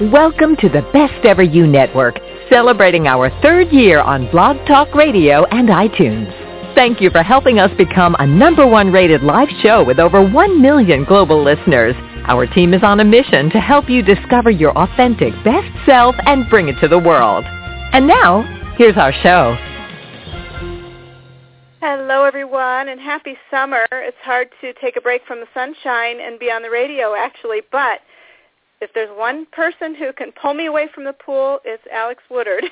Welcome to the Best Ever You Network, celebrating our third year on Blog Talk Radio and iTunes. Thank you for helping us become a #1 rated live show with over 1 million global listeners. Our team is on a mission to help you discover your authentic best self and bring it to the world. And now, here's our show. Hello, everyone, and happy summer. It's hard to take a break from the sunshine and be on the radio, actually, but if there's one person who can pull me away from the pool, it's Alex Woodard.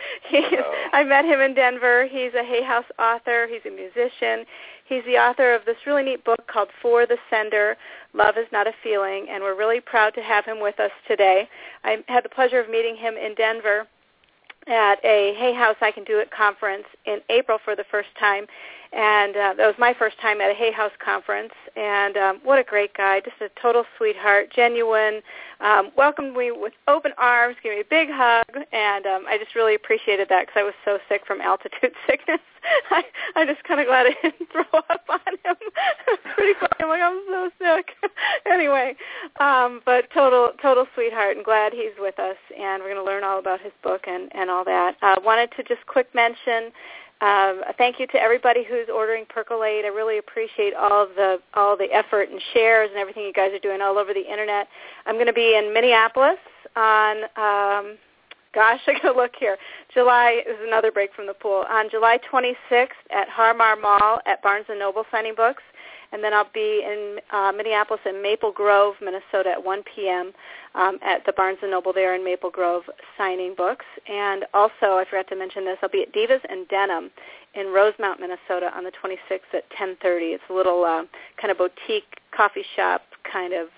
I met him in Denver. He's a Hay House author. He's a musician. He's the author of this really neat book called For the Sender, Love is Not a Feeling, and we're really proud to have him with us today. I had the pleasure of meeting him in Denver at a Hay House I Can Do It conference in April for the first time, and that was my first time at a Hay House conference, and what a great guy, just a total sweetheart, genuine, welcomed me with open arms, gave me a big hug, and I just really appreciated that because I was so sick from altitude sickness. I'm just kind of glad I didn't throw up on him. Pretty funny. I'm like, I'm so sick. Anyway, but total sweetheart, and glad he's with us, and we're going to learn all about his book and all that. Wanted to just quick mention a thank you to everybody who's ordering Percolate. I really appreciate all the effort and shares and everything you guys are doing all over the internet. I'm going to be in Minneapolis on, I got to look here. July is another break from the pool. On July 26th at Har-Mar Mall at Barnes & Noble signing books. And then I'll be in Minneapolis and Maple Grove, Minnesota at 1 p.m. At the Barnes & Noble there in Maple Grove signing books. And also, I forgot to mention this, I'll be at Divas and Denim in Rosemount, Minnesota on the 26th at 10:30. It's a little kind of boutique coffee shop kind of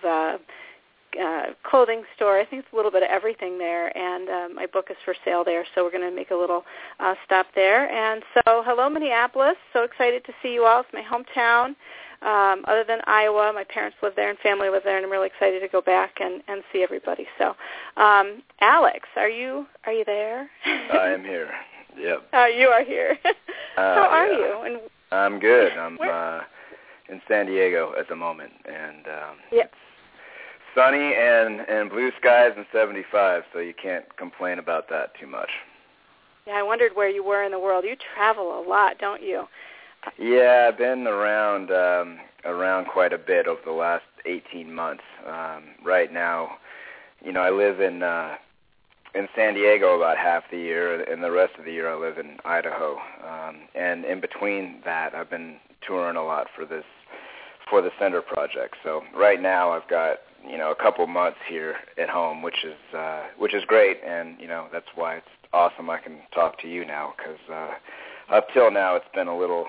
clothing store. I think it's a little bit of everything there, and my book is for sale there, so we're going to make a little stop there. And so, hello, Minneapolis. So excited to see you all. It's my hometown. Other than Iowa, my parents live there and family live there, and I'm really excited to go back and see everybody. So, Alex, are you there? I am here. Yep. You are here. How are you? And I'm good. I'm in San Diego at the moment, and yep. Sunny and blue skies and 75, so you can't complain about that too much. Yeah, I wondered where you were in the world. You travel a lot, don't you? Yeah, I've been around quite a bit over the last 18 months. Right now, I live in San Diego about half the year, and the rest of the year I live in Idaho. And in between that, I've been touring a lot for the Sender project. So right now I've got a couple months here at home, which is great, and that's why it's awesome I can talk to you now, because up till now it's been a little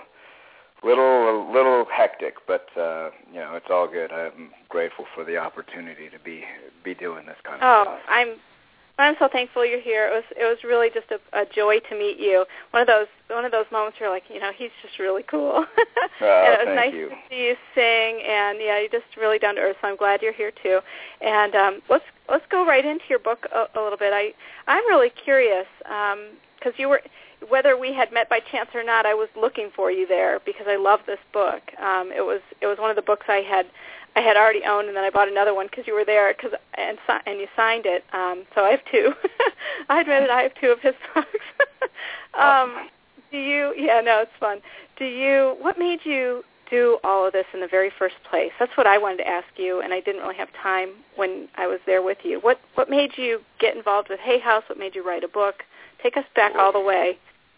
hectic, but it's all good. I'm grateful for the opportunity to be doing this kind of stuff. I'm so thankful you're here. It was really just a joy to meet you. One of those moments where like, he's just really cool. And it was nice to see you sing, and you're just really down to earth. So I'm glad you're here too. And let's go right into your book a little bit. I'm really curious because you were. Whether we had met by chance or not, I was looking for you there because I love this book. It was one of the books I had already owned, and then I bought another one because you were there and you signed it. So I have two. I admit it, I have two of his books. Awesome. It's fun. What made you do all of this in the very first place? That's what I wanted to ask you, and I didn't really have time when I was there with you. What made you get involved with Hay House? What made you write a book? Take us back all the way.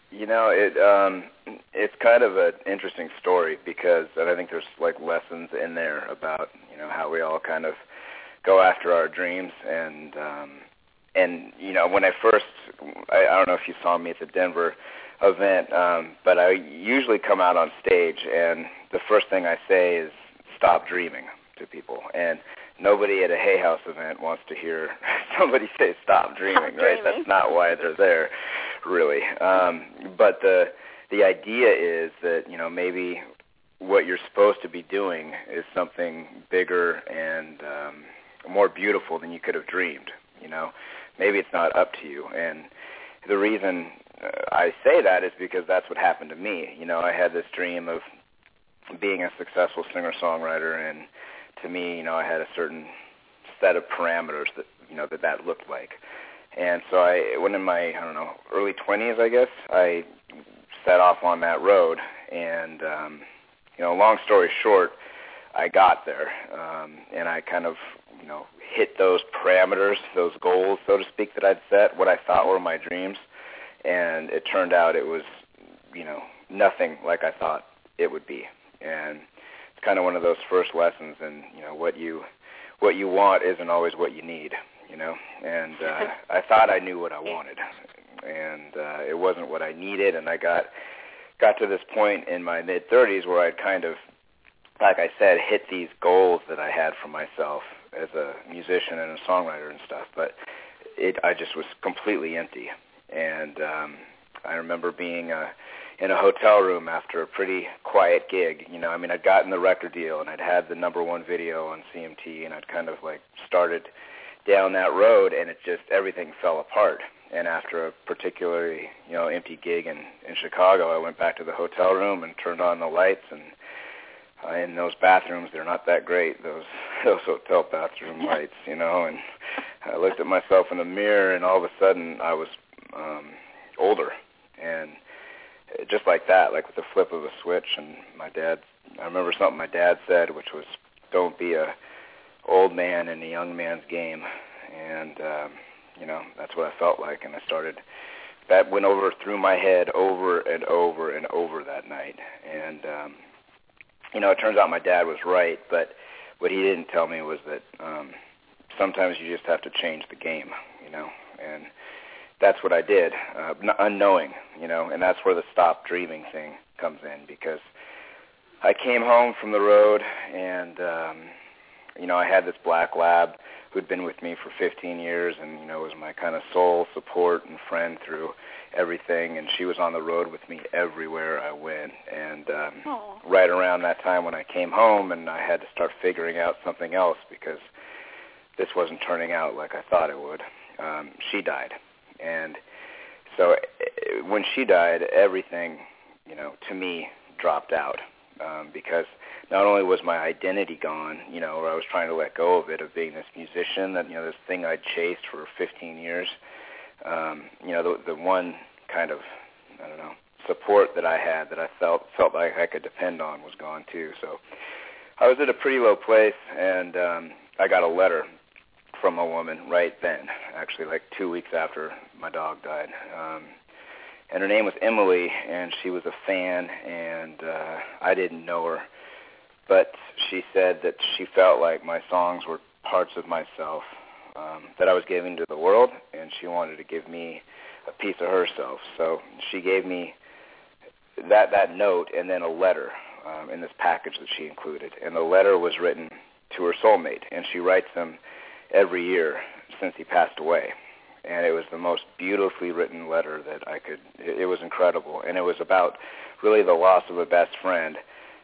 It's kind of an interesting story because, and I think there's like lessons in there about how we all kind of go after our dreams, and when I don't know if you saw me at the Denver event, but I usually come out on stage, and the first thing I say is stop dreaming to people, and nobody at a Hay House event wants to hear somebody say stop dreaming, right? That's not why they're there, really. But the idea is that, maybe what you're supposed to be doing is something bigger and more beautiful than you could have dreamed, Maybe it's not up to you. And the reason I say that is because that's what happened to me. I had this dream of being a successful singer-songwriter, and to me, I had a certain set of parameters that that looked like. And so when in my, early 20s, I guess, I set off on that road. And, long story short, I got there. And I kind of, hit those parameters, those goals, so to speak, that I'd set, what I thought were my dreams. And it turned out it was, nothing like I thought it would be. And it's kind of one of those first lessons. And, what you want isn't always what you need. And I thought I knew what I wanted, and it wasn't what I needed, and I got to this point in my mid-30s where I'd kind of, like I said, hit these goals that I had for myself as a musician and a songwriter and stuff, but I just was completely empty. And I remember being in a hotel room after a pretty quiet gig. I'd gotten the record deal, and I'd had the #1 video on CMT, and I'd kind of started down that road, and everything fell apart. And after a particularly, empty gig in Chicago, I went back to the hotel room and turned on the lights, and in those bathrooms, they're not that great, those hotel bathroom lights, and I looked at myself in the mirror, and all of a sudden I was older, and just like that, like with the flip of a switch. And I remember something my dad said, which was, "Don't be a old man in a young man's game." And that's what I felt like, and that went through my head over and over and over that night. And it turns out my dad was right, but what he didn't tell me was that sometimes you just have to change the game, and that's what I did, unknowing, and that's where the stop dreaming thing comes in, because I came home from the road, and I had this black lab who'd been with me for 15 years and, was my kind of sole support and friend through everything, and she was on the road with me everywhere I went. And right around that time when I came home and I had to start figuring out something else because this wasn't turning out like I thought it would, she died. And so when she died, everything, to me dropped out. Because not only was my identity gone, or I was trying to let go of it, of being this musician, that, this thing I'd chased for 15 years, the one kind of, support that I had that I felt like I could depend on was gone too. So I was at a pretty low place, and I got a letter from a woman right then, actually 2 weeks after my dog died. And her name was Emily, and she was a fan, and I didn't know her. But she said that she felt like my songs were parts of myself that I was giving to the world, and she wanted to give me a piece of herself. So she gave me that note and then a letter in this package that she included. And the letter was written to her soulmate, and she writes them every year since he passed away. And it was the most beautifully written letter that it was incredible. And it was about really the loss of a best friend,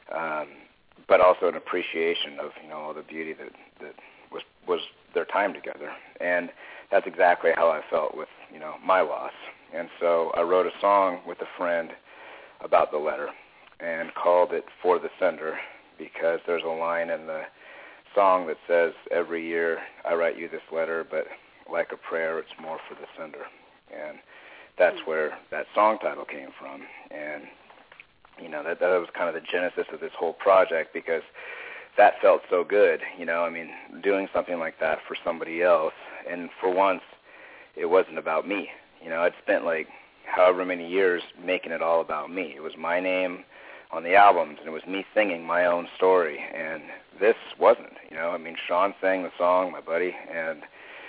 but also an appreciation of, all the beauty that was their time together. And that's exactly how I felt with, my loss. And so I wrote a song with a friend about the letter and called it For the Sender, because there's a line in the song that says, "Every year I write you this letter, but like a prayer, it's more for the sender." And that's where that song title came from. And, that was kind of the genesis of this whole project, because that felt so good, doing something like that for somebody else. And for once, it wasn't about me. I'd spent however many years making it all about me. It was my name on the albums, and it was me singing my own story. And this wasn't, Sean sang the song, my buddy, and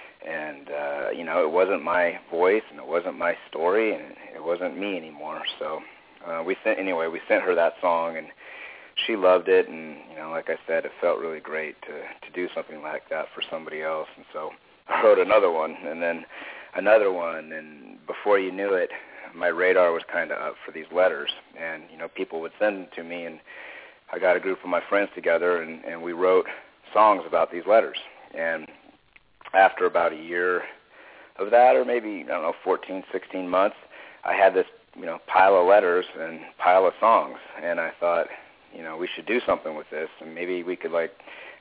it wasn't my voice, and it wasn't my story, and it wasn't me anymore. So we sent her that song, and she loved it, and like I said, it felt really great to do something like that for somebody else. And so I wrote another one, and then another one, and before you knew it, my radar was kind of up for these letters, and people would send them to me, and I got a group of my friends together, and we wrote songs about these letters. And after about a year of that, or maybe, 14, 16 months, I had this, pile of letters and pile of songs. And I thought, we should do something with this. And maybe we could,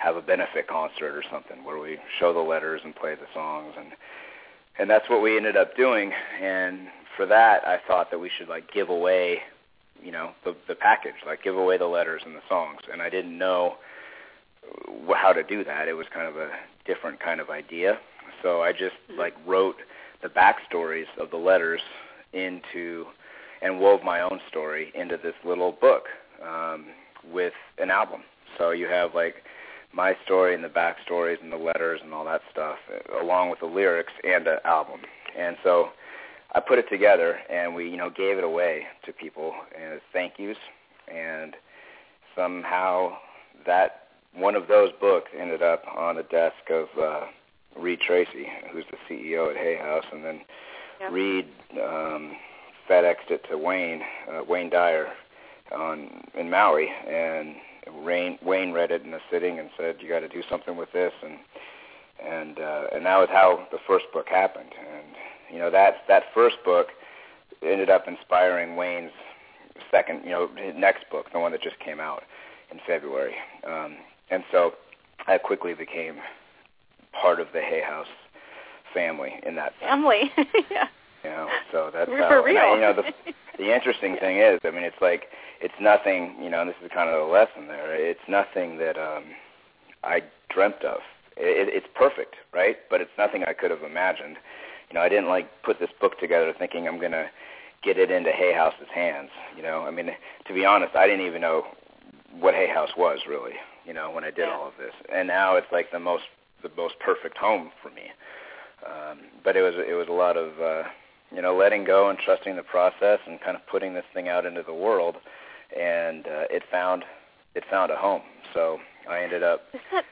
have a benefit concert or something where we show the letters and play the songs, and that's what we ended up doing. And for that, I thought that we should like give away, the package, like give away the letters and the songs. And I didn't know how to do that. It was kind of a different kind of idea. So I just like wrote the backstories of the letters into and wove my own story into this little book with an album. So you have like my story and the backstories and the letters and all that stuff, along with the lyrics and the album. And so I put it together, and we, gave it away to people as thank yous. And somehow that one of those books ended up on the desk of Reed Tracy, who's the CEO at Hay House, and then Reed FedExed it to Wayne Dyer in Maui, and Wayne read it in a sitting and said, "You got to do something with this," and that was how the first book happened. And that first book ended up inspiring Wayne's second, his next book, the one that just came out in February. And so I quickly became part of the Hay House family in that sense. Family, yeah. So that's We're how. For real. And the interesting thing is, it's like it's nothing. And this is kind of the lesson there. It's nothing that I dreamt of. It's perfect, right? But it's nothing I could have imagined. I didn't like put this book together thinking I'm gonna get it into Hay House's hands. To be honest, I didn't even know what Hay House was really. When I did all of this, and now it's like the most perfect home for me. But it was a lot of letting go and trusting the process and kind of putting this thing out into the world, and it found a home. So I ended up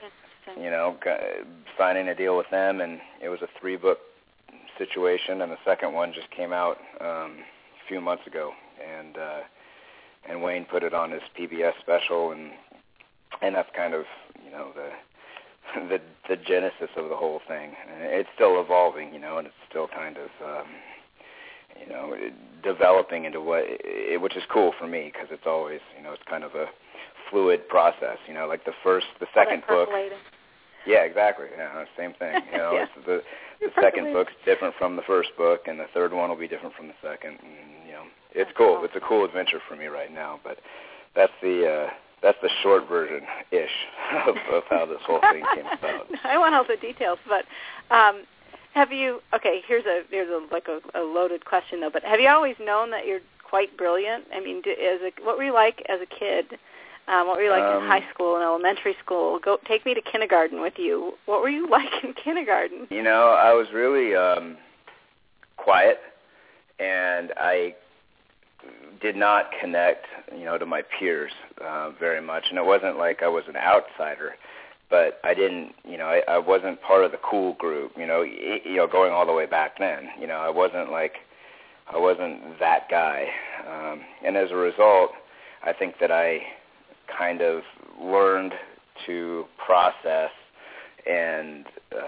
signing a deal with them, and it was a 3-book situation, and the second one just came out a few months ago, and Wayne put it on his PBS special, and that's kind of the genesis of the whole thing. And it's still evolving, and it's still kind of developing into which is cool for me, because it's always it's kind of a fluid process. Like the second book. Yeah, exactly. Yeah, same thing. It's the second book's different from the first book, and the third one will be different from the second. And, it's cool. It's a cool adventure for me right now. But that's the short version-ish of how this whole thing came about. I want all the details, but have you? Okay, here's a loaded question though. But have you always known that you're quite brilliant? I mean, what were you like as a kid? What were you like in high school and elementary school? Take me to kindergarten with you. What were you like in kindergarten? I was really quiet, and I did not connect, to my peers very much. And it wasn't like I was an outsider, but I didn't, I wasn't part of the cool group, going all the way back then. I wasn't that guy. And as a result, I think that I kind of learned to process and,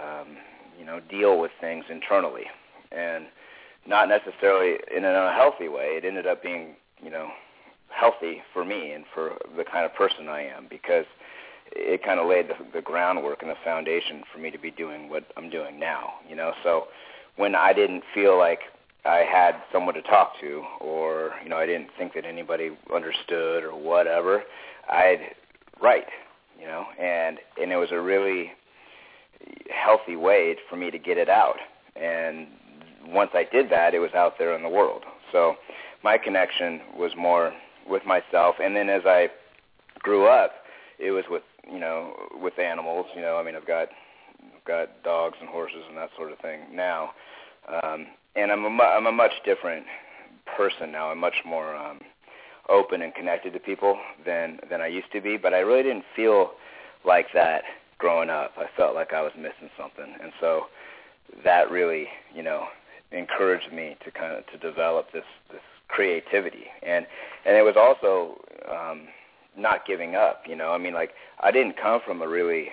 deal with things internally, and not necessarily in an unhealthy way. It ended up being, healthy for me and for the kind of person I am, because it kind of laid the groundwork and the foundation for me to be doing what I'm doing now, So when I didn't feel like I had someone to talk to, or, I didn't think that anybody understood or whatever, I'd write, and it was a really healthy way for me to get it out. And once I did that, it was out there in the world. So my connection was more with myself. And then as I grew up, it was with animals. I've got dogs and horses and that sort of thing now. And I'm a much different person now. I'm much more open and connected to people than I used to be. But I really didn't feel like that growing up. I felt like I was missing something. And so that really, encouraged me to develop this creativity. And it was also not giving up, I didn't come from a really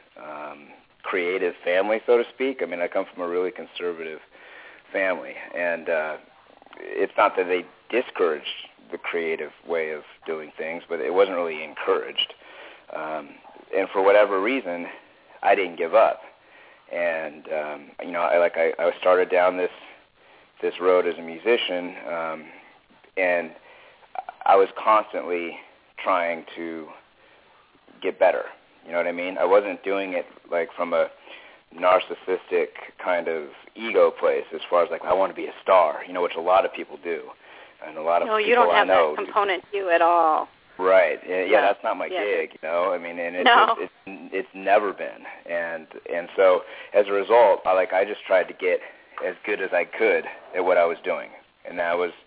creative family, so to speak. I come from a really conservative family. And it's not that they discouraged the creative way of doing things, but it wasn't really encouraged. for whatever reason, I didn't give up. And I started down this road as a musician, and I was constantly trying to get better. You know what I mean? I wasn't doing it like from a narcissistic kind of ego place, as far as like, I want to be a star, which a lot of people do, and a lot of people I know. No, you don't have that component to you at all. Right. Yeah, that's not my gig, I mean, and it's never been. And so as a result, I just tried to get as good as I could at what I was doing. And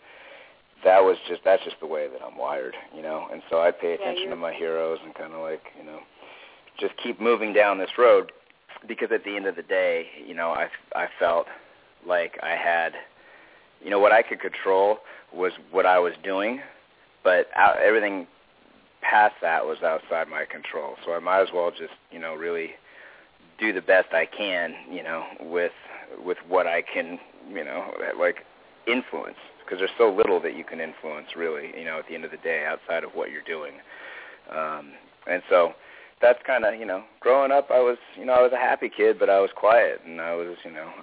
that's just the way that I'm wired, And so I pay attention to my heroes and kind of just keep moving down this road, because at the end of the day, I felt like I had, what I could control was what I was doing, but everything past that was outside my control. So I might as well just, really do the best I can, with what I can, influence, because there's so little that you can influence, really, at the end of the day, outside of what you're doing. And so that's kind of, growing up, I was a happy kid, but I was quiet, and I was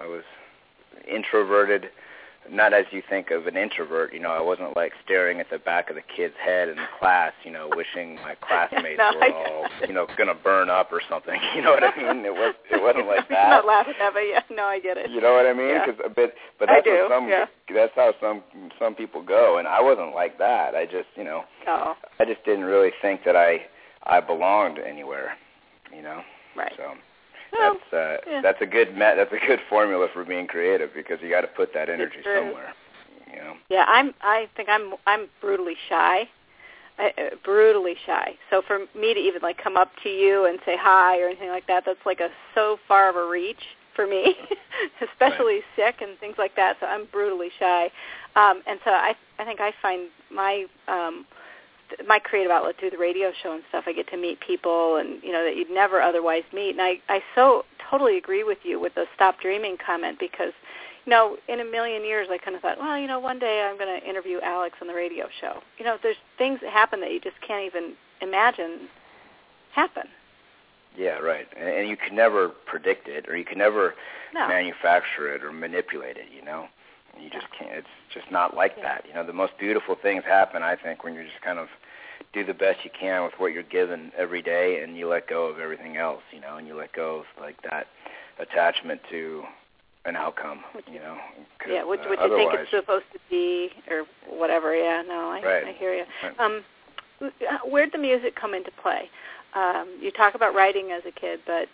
introverted, not as you think of an introvert. I wasn't like staring at the back of the kid's head in the class, wishing my classmates were all, going to burn up or something. You know what I mean? It wasn't like that. I'm not laughing at it. Yeah, no, I get it. You know what I mean? Yeah. But that's how some people go, and I wasn't like that. I just, I just didn't really think that I belonged anywhere, Right. So that's a good formula for being creative, because you got to put that energy somewhere, Yeah, I think I'm brutally shy. Brutally shy. So for me to even come up to you and say hi or anything like that, that's so far of a reach for me, especially sick and things like that. So I'm brutally shy, and so I think I find my creative outlet through the radio show and stuff. I get to meet people, and that you'd never otherwise meet. And I so totally agree with you with the stop dreaming comment, because in a million years I kind of thought, well, one day I'm going to interview Alex on the radio show. There's things that happen that you just can't even imagine happen. Yeah, right. And you can never predict it, or you can never manufacture it or manipulate it, You just can't. It's just not like that. The most beautiful things happen, I think, when you just kind of do the best you can with what you're given every day, and you let go of everything else, and you let go of that attachment to an outcome, Yeah, what you think it's supposed to be or whatever. Yeah, no, I hear you. Right. Where'd the music come into play? You talk about writing as a kid, but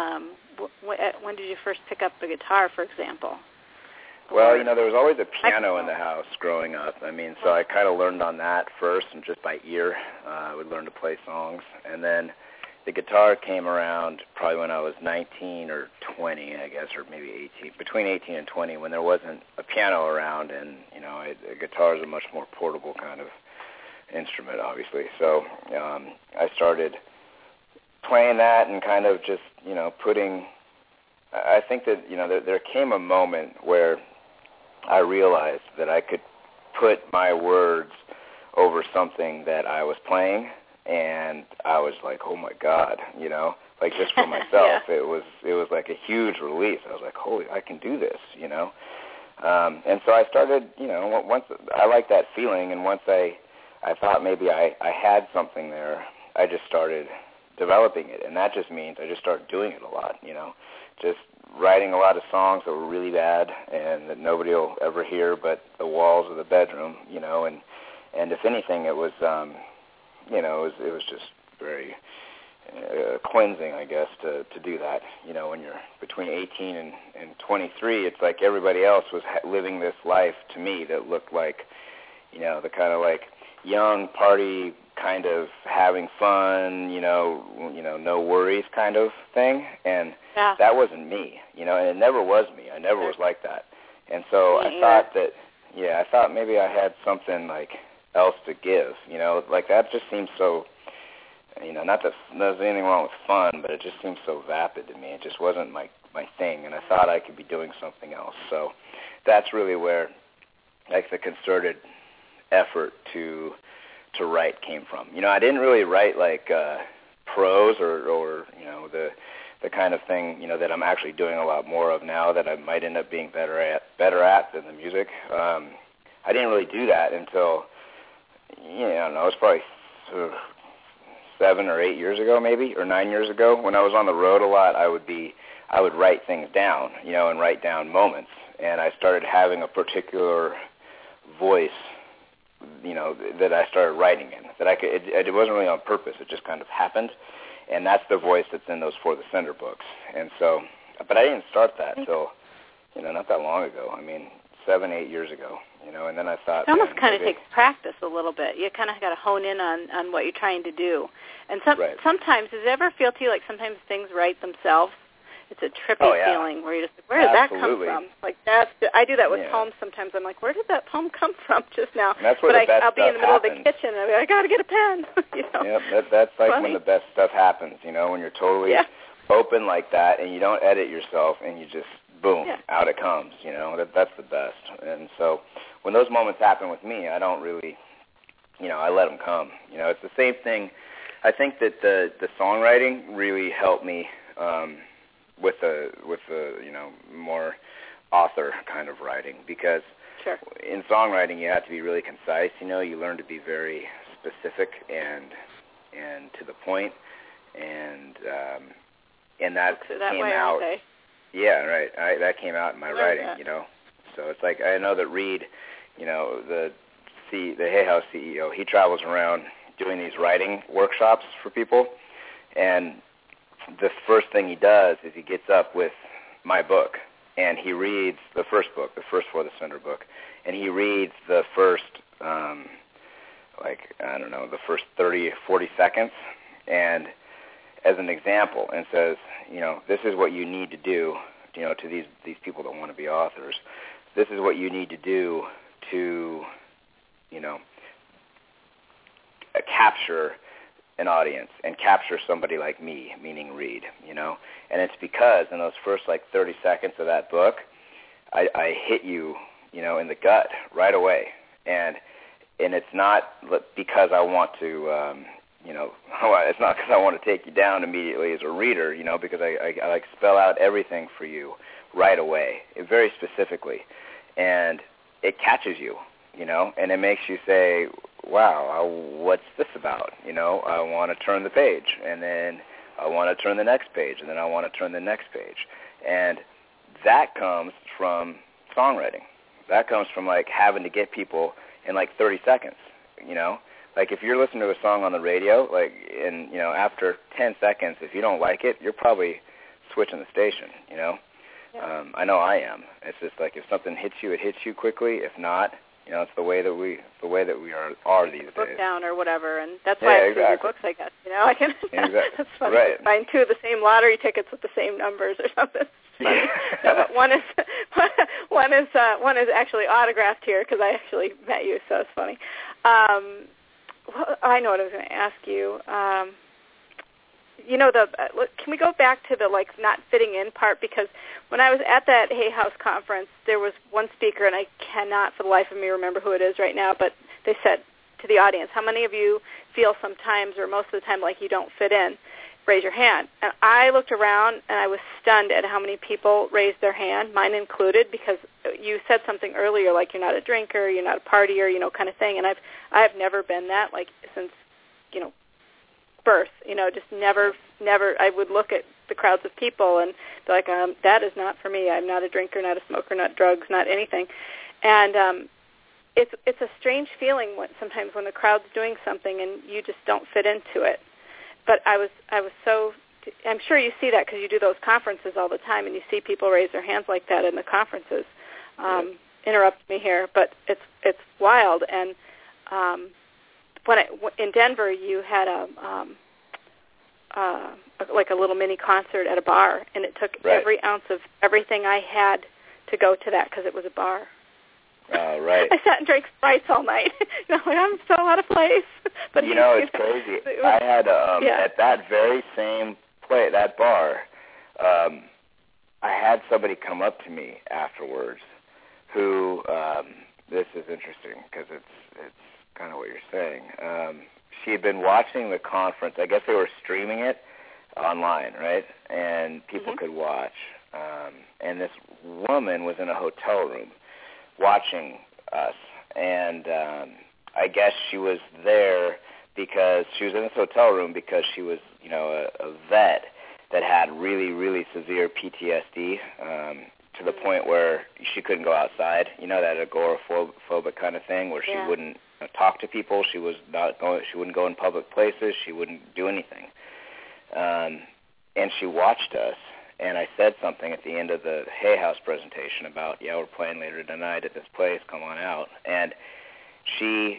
when did you first pick up the guitar, for example? Well, there was always a piano in the house growing up. I mean, so I kind of learned on that first, and just by ear, I would learn to play songs. And then the guitar came around probably when I was 19 or 20, I guess, or maybe 18, between 18 and 20, when there wasn't a piano around, and, a guitar is a much more portable kind of instrument, obviously. So I started playing that and kind of just, putting... I think that, there came a moment where I realized that I could put my words over something that I was playing, and I was like, oh my God, just for myself, it was like a huge release. I was like, holy, I can do this, and so I started, once I liked that feeling, and once I thought maybe I had something there, I just started developing it, and that just means I just started doing it a lot, just writing a lot of songs that were really bad and that nobody will ever hear but the walls of the bedroom, and if anything, it was, it was just very cleansing, I guess, to do that. When you're between 18 and 23, it's like everybody else was living this life to me that looked like, the kind of like young party kind of having fun, no worries kind of thing, and that wasn't me, and it never was me. I never was like that, and so I thought maybe I had something else to give, that just seems so, not that there's anything wrong with fun, but it just seems so vapid to me. It just wasn't my thing, and I thought I could be doing something else. So that's really where the concerted effort to write came from. I didn't really write prose or you know, the kind of thing, you know, that I'm actually doing a lot more of now that I might end up being better at than the music. I didn't really do that until, you know, I don't know, it was probably 7 or 8 years ago, maybe, or 9 years ago. When I was on the road a lot, I would write things down, you know, and write down moments. And I started having a particular voice, you know, that I started writing in. That I could. It wasn't really on purpose. It just kind of happened. And that's the voice that's in those For the Sender books. And so, but I didn't start that till, you know, not that long ago. I mean, 7, 8 years ago, you know, and then I thought... It almost kind of takes practice a little bit. You kind of got to hone in on what you're trying to do. And sometimes, does it ever feel to you like sometimes things write themselves? It's a trippy feeling where you just, where did that come from? Like I do that with poems sometimes. I'm like, where did that poem come from just now? And that's where the best I'll be in the middle happens. of the kitchen and I'll be like, I got to get a pen. You know? Yep, that's like when the best stuff happens, you know, when you're totally open like that and you don't edit yourself and you just, boom, out it comes, you know. That's the best. And so when those moments happen with me, I don't really, you know, I let them come. You know, it's the same thing. I think that the songwriting really helped me with the you know, more author kind of writing, because in songwriting you have to be really concise. You know, you learn to be very specific and to the point, and that came out. Yeah, right. That came out in my writing. You know, so it's like I know that Reed, you know, the Hay House CEO, he travels around doing these writing workshops for people, and the first thing he does is he gets up with my book, and he reads the first book, the first For the Sender book, and he reads the first, the first 30, 40 seconds, and as an example, and says, you know, this is what you need to do, you know, to these people that want to be authors. This is what you need to do to, you know, capture an audience and capture somebody like me, meaning Reed, you know. And it's because in those first like 30 seconds of that book, I hit you, you know, in the gut right away. And it's not because I want to, you know, it's not because I want to take you down immediately as a reader, you know, because I like spell out everything for you right away, very specifically. And it catches you, you know, and it makes you say, wow, what's this about? You know, I want to turn the page, and then I want to turn the next page, and then I want to turn the next page. And that comes from songwriting. That comes from, like, having to get people in, like, 30 seconds, you know? Like, if you're listening to a song on the radio, like, and, you know, after 10 seconds, if you don't like it, you're probably switching the station, you know? Yeah. I know I am. It's just like if something hits you, it hits you quickly. If not, you know, it's the way that we are these days. Book down or whatever, and that's why I choose books, I guess. You know, I can. That's funny. Right. Find two of the same lottery tickets with the same numbers or something. No, but one is actually autographed here because I actually met you, so it's funny. I know what I was going to ask you. You know, can we go back to the, like, not fitting in part? Because when I was at that Hay House conference, there was one speaker, and I cannot for the life of me remember who it is right now, but they said to the audience, how many of you feel sometimes or most of the time like you don't fit in? Raise your hand. And I looked around, and I was stunned at how many people raised their hand, mine included, because you said something earlier, like you're not a drinker, you're not a partier, you know, kind of thing. And I've never been that, like, since, you know, birth, you know, just never, I would look at the crowds of people and be like, that is not for me. I'm not a drinker, not a smoker, not drugs, not anything. And it's a strange feeling sometimes when the crowd's doing something and you just don't fit into it. But I was so, I'm sure you see that because you do those conferences all the time and you see people raise their hands like that in the conferences. Interrupt me here, but it's wild. And in Denver, you had like a little mini concert at a bar, and it took every ounce of everything I had to go to that because it was a bar. Right. I sat and drank Sprites all night. You know, like, I'm so out of place. But you know, it's crazy. I had at that very same that bar, I had somebody come up to me afterwards who, this is interesting because it's kind of what you're saying. she had been watching the conference. I guess they were streaming it online, right? And people could watch. And this woman was in a hotel room watching us. And I guess she was there because she was in this hotel room because she was, a vet that had really, really severe PTSD to the point where she couldn't go outside. That agoraphobic kind of thing where she wouldn't talk to people. She wouldn't go in public places. She wouldn't do anything. And she watched us. And I said something at the end of the Hay House presentation about, we're playing later tonight at this place, come on out. And she,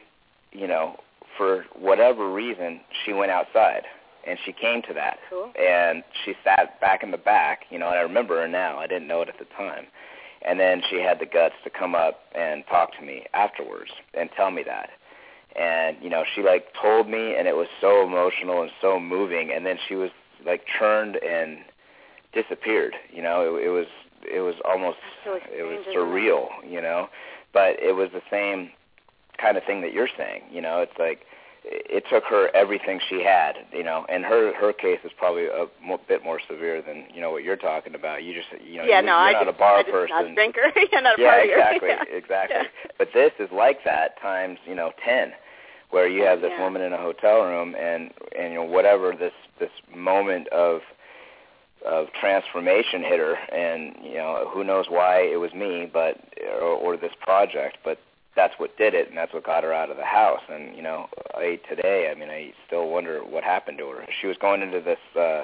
for whatever reason, she went outside, and she came to that. Cool. And she sat back in the back, and I remember her now. I didn't know it at the time. And then she had the guts to come up and talk to me afterwards and tell me that. And, she, told me, and it was so emotional and so moving, and then she was, turned and disappeared. It was almost, it was surreal, but it was the same kind of thing that you're saying. It's like it took her everything she had, and her case is probably a bit more severe than what you're talking about. You just you're not a bar person, not a drinker, you're not a partier. Exactly. But this is like that times 10, where you have this woman in a hotel room, and whatever this moment of transformation hit her, and who knows why it was me, but or this project, but that's what did it, and that's what got her out of the house. And today, I still wonder what happened to her. She was going into this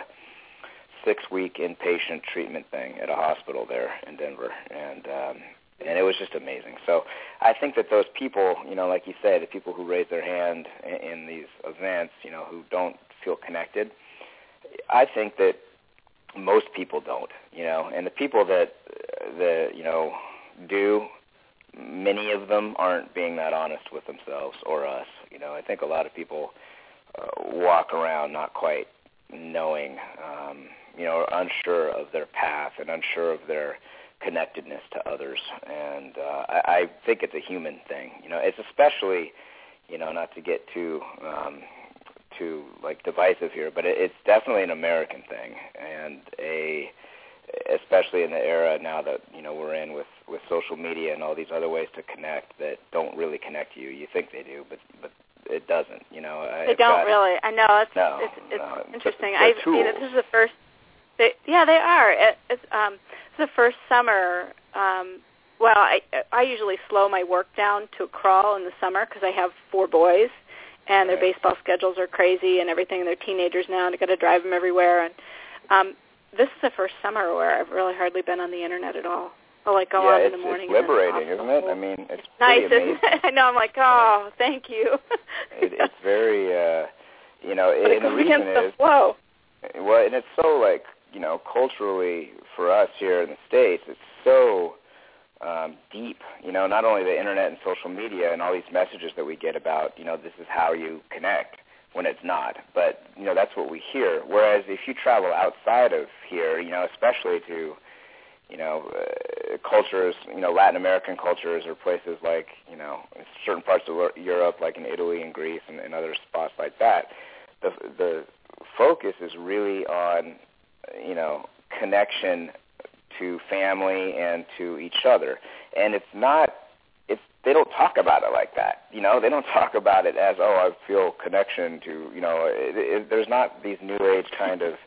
6-week inpatient treatment thing at a hospital there in Denver, and it was just amazing. So I think that those people, like you say, the people who raise their hand in these events, who don't feel connected, I think that most people don't, and the people that do, many of them aren't being that honest with themselves or us. I think a lot of people walk around not quite knowing, or unsure of their path and unsure of their connectedness to others. And I think it's a human thing. It's especially, not to get too divisive here, but it's definitely an American thing, and especially in the era now that we're in with social media and all these other ways to connect that don't really connect you. You think they do, but it doesn't. They don't really. I know it's interesting. This is the first. They are. It's the first summer. I usually slow my work down to a crawl in the summer because I have 4 boys. And their baseball schedules are crazy and everything. They're teenagers now, and I've got to drive them everywhere. And this is the first summer where I've really hardly been on the Internet at all. I'll go on in the morning. It's liberating, isn't it? It's nice, amazing. Isn't it? I know. I'm like, oh, thank you. It's very, but it goes against the flow. Well, and it's so culturally for us here in the States, it's so deep, not only the Internet and social media and all these messages that we get about, this is how you connect, when it's not. But, that's what we hear. Whereas if you travel outside of here, especially to, cultures, Latin American cultures or places like, certain parts of Europe, like in Italy and Greece and other spots like that, the focus is really on, connection to family and to each other. And they don't talk about it like that. They don't talk about it as, I feel connection to, there's not these new age kind of,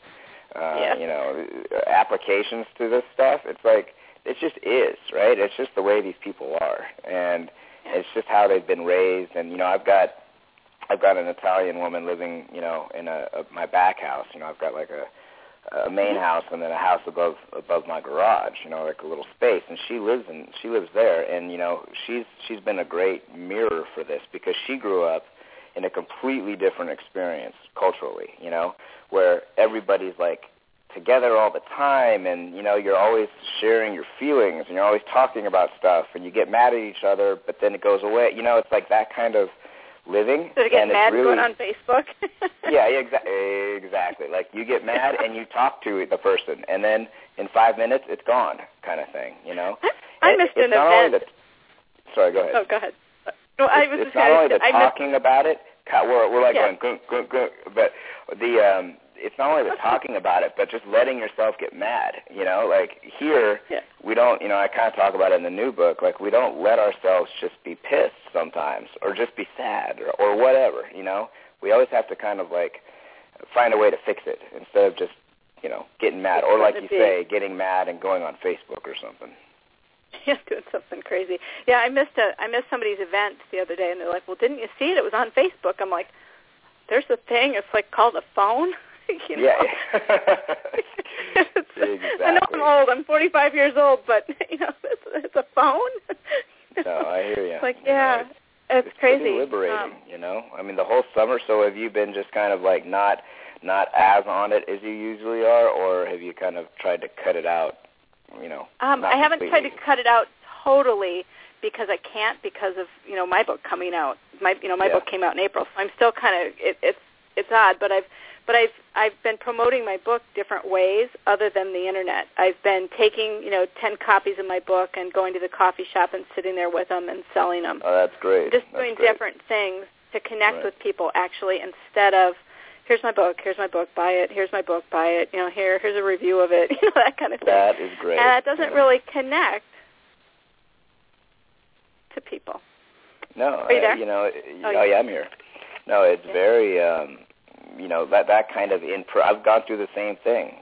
applications to this stuff. It's it just is, right? It's just the way these people are. And it's just how they've been raised. And, I've got an Italian woman living, in my back house. I've got a main house and then a house above my garage, a little space, and she lives there, and she's been a great mirror for this because she grew up in a completely different experience culturally, where everybody's together all the time, and you're always sharing your feelings and you're always talking about stuff, and you get mad at each other, but then it goes away. It's that kind of living. So you get mad going on Facebook? Yeah, exactly. You get mad and you talk to the person, and then in 5 minutes it's gone, kind of thing. I missed an event. Sorry, go ahead. Oh, go ahead. No, it's not only the talking about it, We're like going, gunk, gunk, but the it's not only the talking about it, but just letting yourself get mad. Like here, we don't. I kind of talk about it in the new book. Like we don't let ourselves just be pissed sometimes, or just be sad, or whatever. We always have to kind of like find a way to fix it instead of just getting mad, or like you say, getting mad and going on Facebook or something. Yeah, doing something crazy. Yeah, I missed somebody's event the other day, and they're like, "Well, didn't you see it? It was on Facebook." I'm like, "There's a thing. It's like called a phone." Yeah. Exactly. I know I'm old. I'm 45 years old, but it's a phone. No, I hear you. Like, it's crazy. Pretty liberating. I mean, the whole summer. So have you been just kind of like not as on it as you usually are, or have you kind of tried to cut it out? I haven't tried to cut it out totally because I can't because of my book coming out. My book came out in April, so I'm still kind of it's odd, but I've been promoting my book different ways other than the internet. I've been taking 10 copies of my book and going to the coffee shop and sitting there with them and selling them. Oh, that's great. Just doing different things to connect with people actually, instead of here's my book, buy it, here's my book, buy it, here's a review of it, that kind of thing. That is great. And that doesn't really connect to people. No, Are you there? yeah, I'm here. No, it's very, that kind of I've gone through the same thing,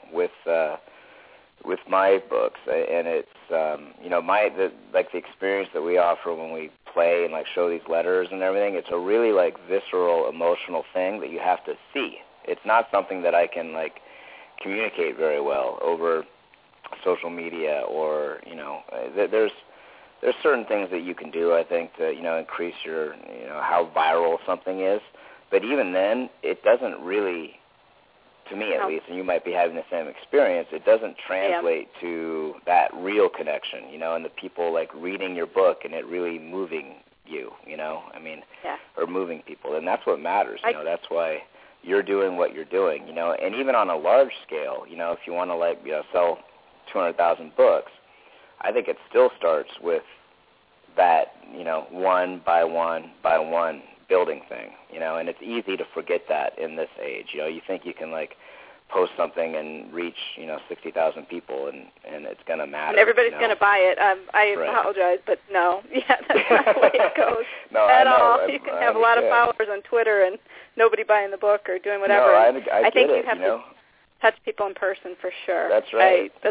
with my books, and it's, the experience that we offer when we play and like show these letters and everything. It's a really like visceral, emotional thing that you have to see. It's not something that I can like communicate very well over social media, or there's certain things that you can do, I think, to increase your how viral something is. But even then, it doesn't really, to me at least, and you might be having the same experience, it doesn't translate to that real connection, and the people like reading your book and it really moving you, or moving people. And that's what matters, that's why you're doing what you're doing, and even on a large scale, if you want to sell 200,000 books, I think it still starts with that, one by one by one building thing, and it's easy to forget that in this age. You think you can like post something and reach 60,000 people and it's going to matter. And everybody's going to buy it. I apologize, but no, that's not the way it goes at all. You can have a lot of followers on Twitter and nobody buying the book or doing whatever. No, I think you have to touch people in person for sure. That's right. That's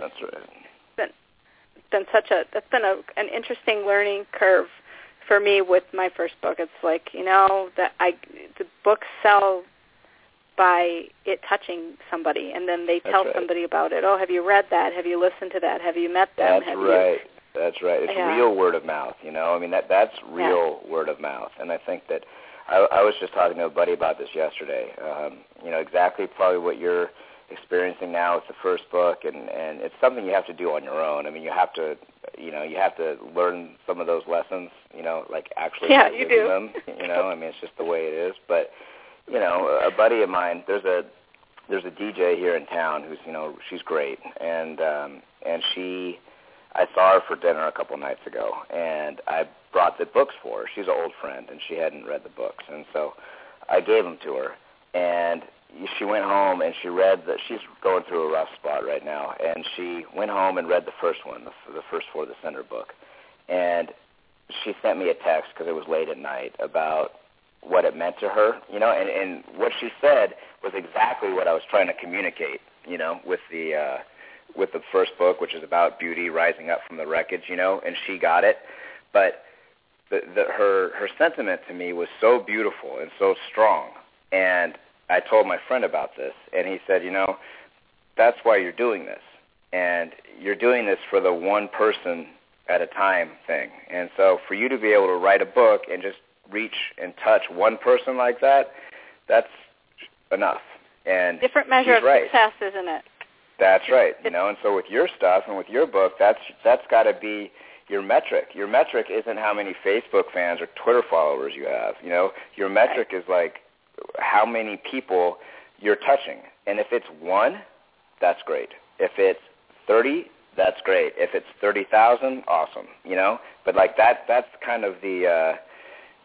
been an interesting learning curve for me with my first book. It's like, that the books sell by it touching somebody, and then they tell somebody about it. Oh, have you read that? Have you listened to that? Have you met them? That's right. It's real word of mouth, I mean, that's real word of mouth. And I think that I was just talking to a buddy about this yesterday, exactly probably what you're experiencing now with the first book, and it's something you have to do on your own. I mean, you have to learn some of those lessons, like actually living them, I mean, it's just the way it is. But, a buddy of mine, there's a DJ here in town who's, she's great, and I saw her for dinner a couple nights ago, and I brought the books for her. She's an old friend, and she hadn't read the books, and so I gave them to her, and she went home and she read she's going through a rough spot right now, and she went home and read the first one, the first For the Sender book, and she sent me a text because it was late at night about what it meant to her, and what she said was exactly what I was trying to communicate, with the first book, which is about beauty rising up from the wreckage, and she got it, but her sentiment to me was so beautiful and so strong, and I told my friend about this, and he said, that's why you're doing this, and you're doing this for the one person at a time thing, and so for you to be able to write a book and just reach and touch one person like that, that's enough. And different measure of success, isn't it? That's right, and so with your stuff and with your book, that's got to be your metric. Your metric isn't how many Facebook fans or Twitter followers you have, your metric is like how many people you're touching. And if it's 1, that's great. If it's 30, that's great. If it's 30,000, awesome, But like that's kind of the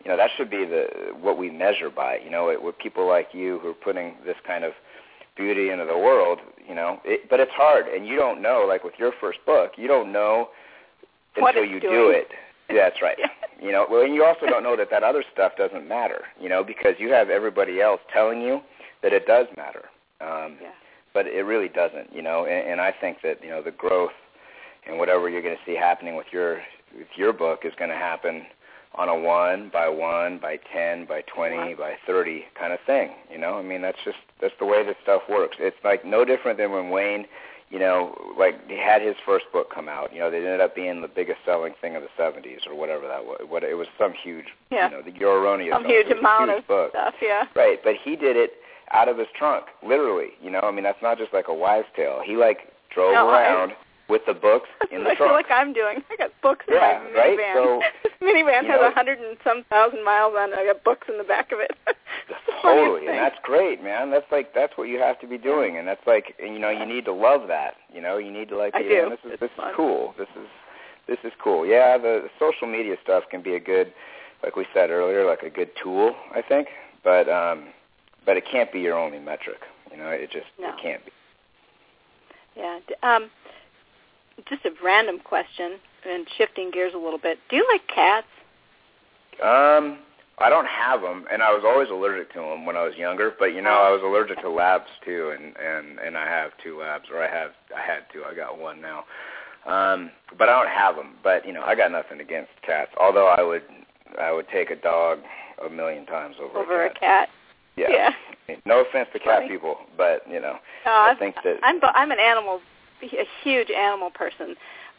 that should be what we measure by. With people like you who are putting this kind of beauty into the world. But it's hard, and you don't know. Like with your first book, you don't know until you do it. Yeah, that's right. Well, and you also don't know that other stuff doesn't matter. Because you have everybody else telling you that it does matter. But it really doesn't. And I think that the growth and whatever you're going to see happening with your book is going to happen on a 1 by 1 by 10 by 20 by 30 kind of thing. That's the way this stuff works. It's like no different than when Wayne, like he had his first book come out. They ended up being the biggest selling thing of the 70s or whatever that was. It was some huge, the Euro Erroneous. Some huge amount of book. Stuff, yeah. Right, but he did it out of his trunk, literally. That's not just like a wives' tale. He drove around with the books in the trunk. I feel like I'm doing. I got books in my minivan. Right? So, this minivan has 100 and some thousand miles on it. I got books in the back of it. Totally, and that's great, man. That's what you have to be doing, and that's you need to love that. You need to I do. This is cool. This is cool. Yeah, the social media stuff can be a good, like we said earlier, like a good tool, I think, but it can't be your only metric. It can't be. Yeah. Just a random question, and shifting gears a little bit. Do you like cats? I don't have them, and I was always allergic to them when I was younger. But I was allergic to labs too, and I have 2 labs, or I had 2. I got 1 now. But I don't have them. But I got nothing against cats. Although I would take a dog a million times over a cat. Yeah. No offense to cat people, but I think that I'm a huge animal person.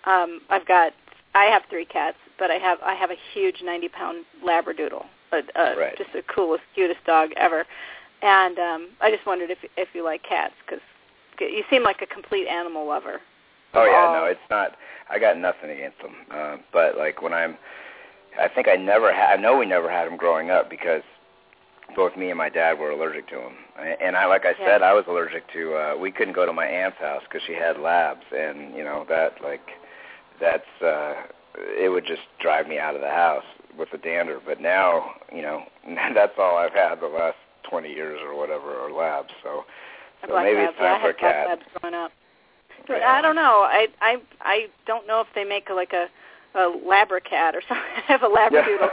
I have 3 cats, but I have a huge 90-pound Labradoodle, just the coolest, cutest dog ever. And I just wondered if you like cats, because you seem like a complete animal lover. Oh yeah, no, it's not. I got nothing against them, but I think I know we never had them growing up because both me and my dad were allergic to them. And I said, I was allergic to, we couldn't go to my aunt's house because she had labs, and, it would just drive me out of the house with the dander. But now, that's all I've had the last 20 years or whatever, or labs. So maybe it's time for a cat. I had labs growing up. I don't know. I don't know if they make a Labracat or something. I have a Labradoodle.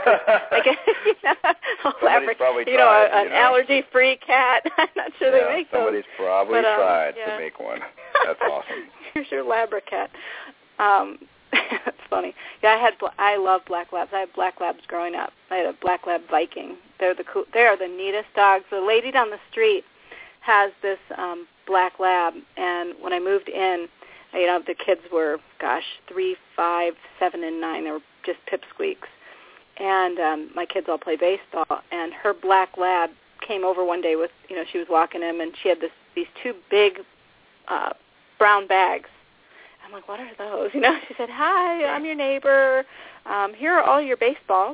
An allergy-free cat. I'm not sure they make those. Somebody's probably tried to make one. That's awesome. Here's your Labracat. That's funny. Yeah, I love black labs. I had black labs growing up. I had a black lab Viking. They are the neatest dogs. The lady down the street has this black lab, and when I moved in, the kids were, 3, 5, 7, and 9. They were just pipsqueaks. And my kids all play baseball. And her black lab came over one day with, she was walking him, and she had these 2 big brown bags. I'm like, what are those? She said, hi, I'm your neighbor. Here are all your baseballs.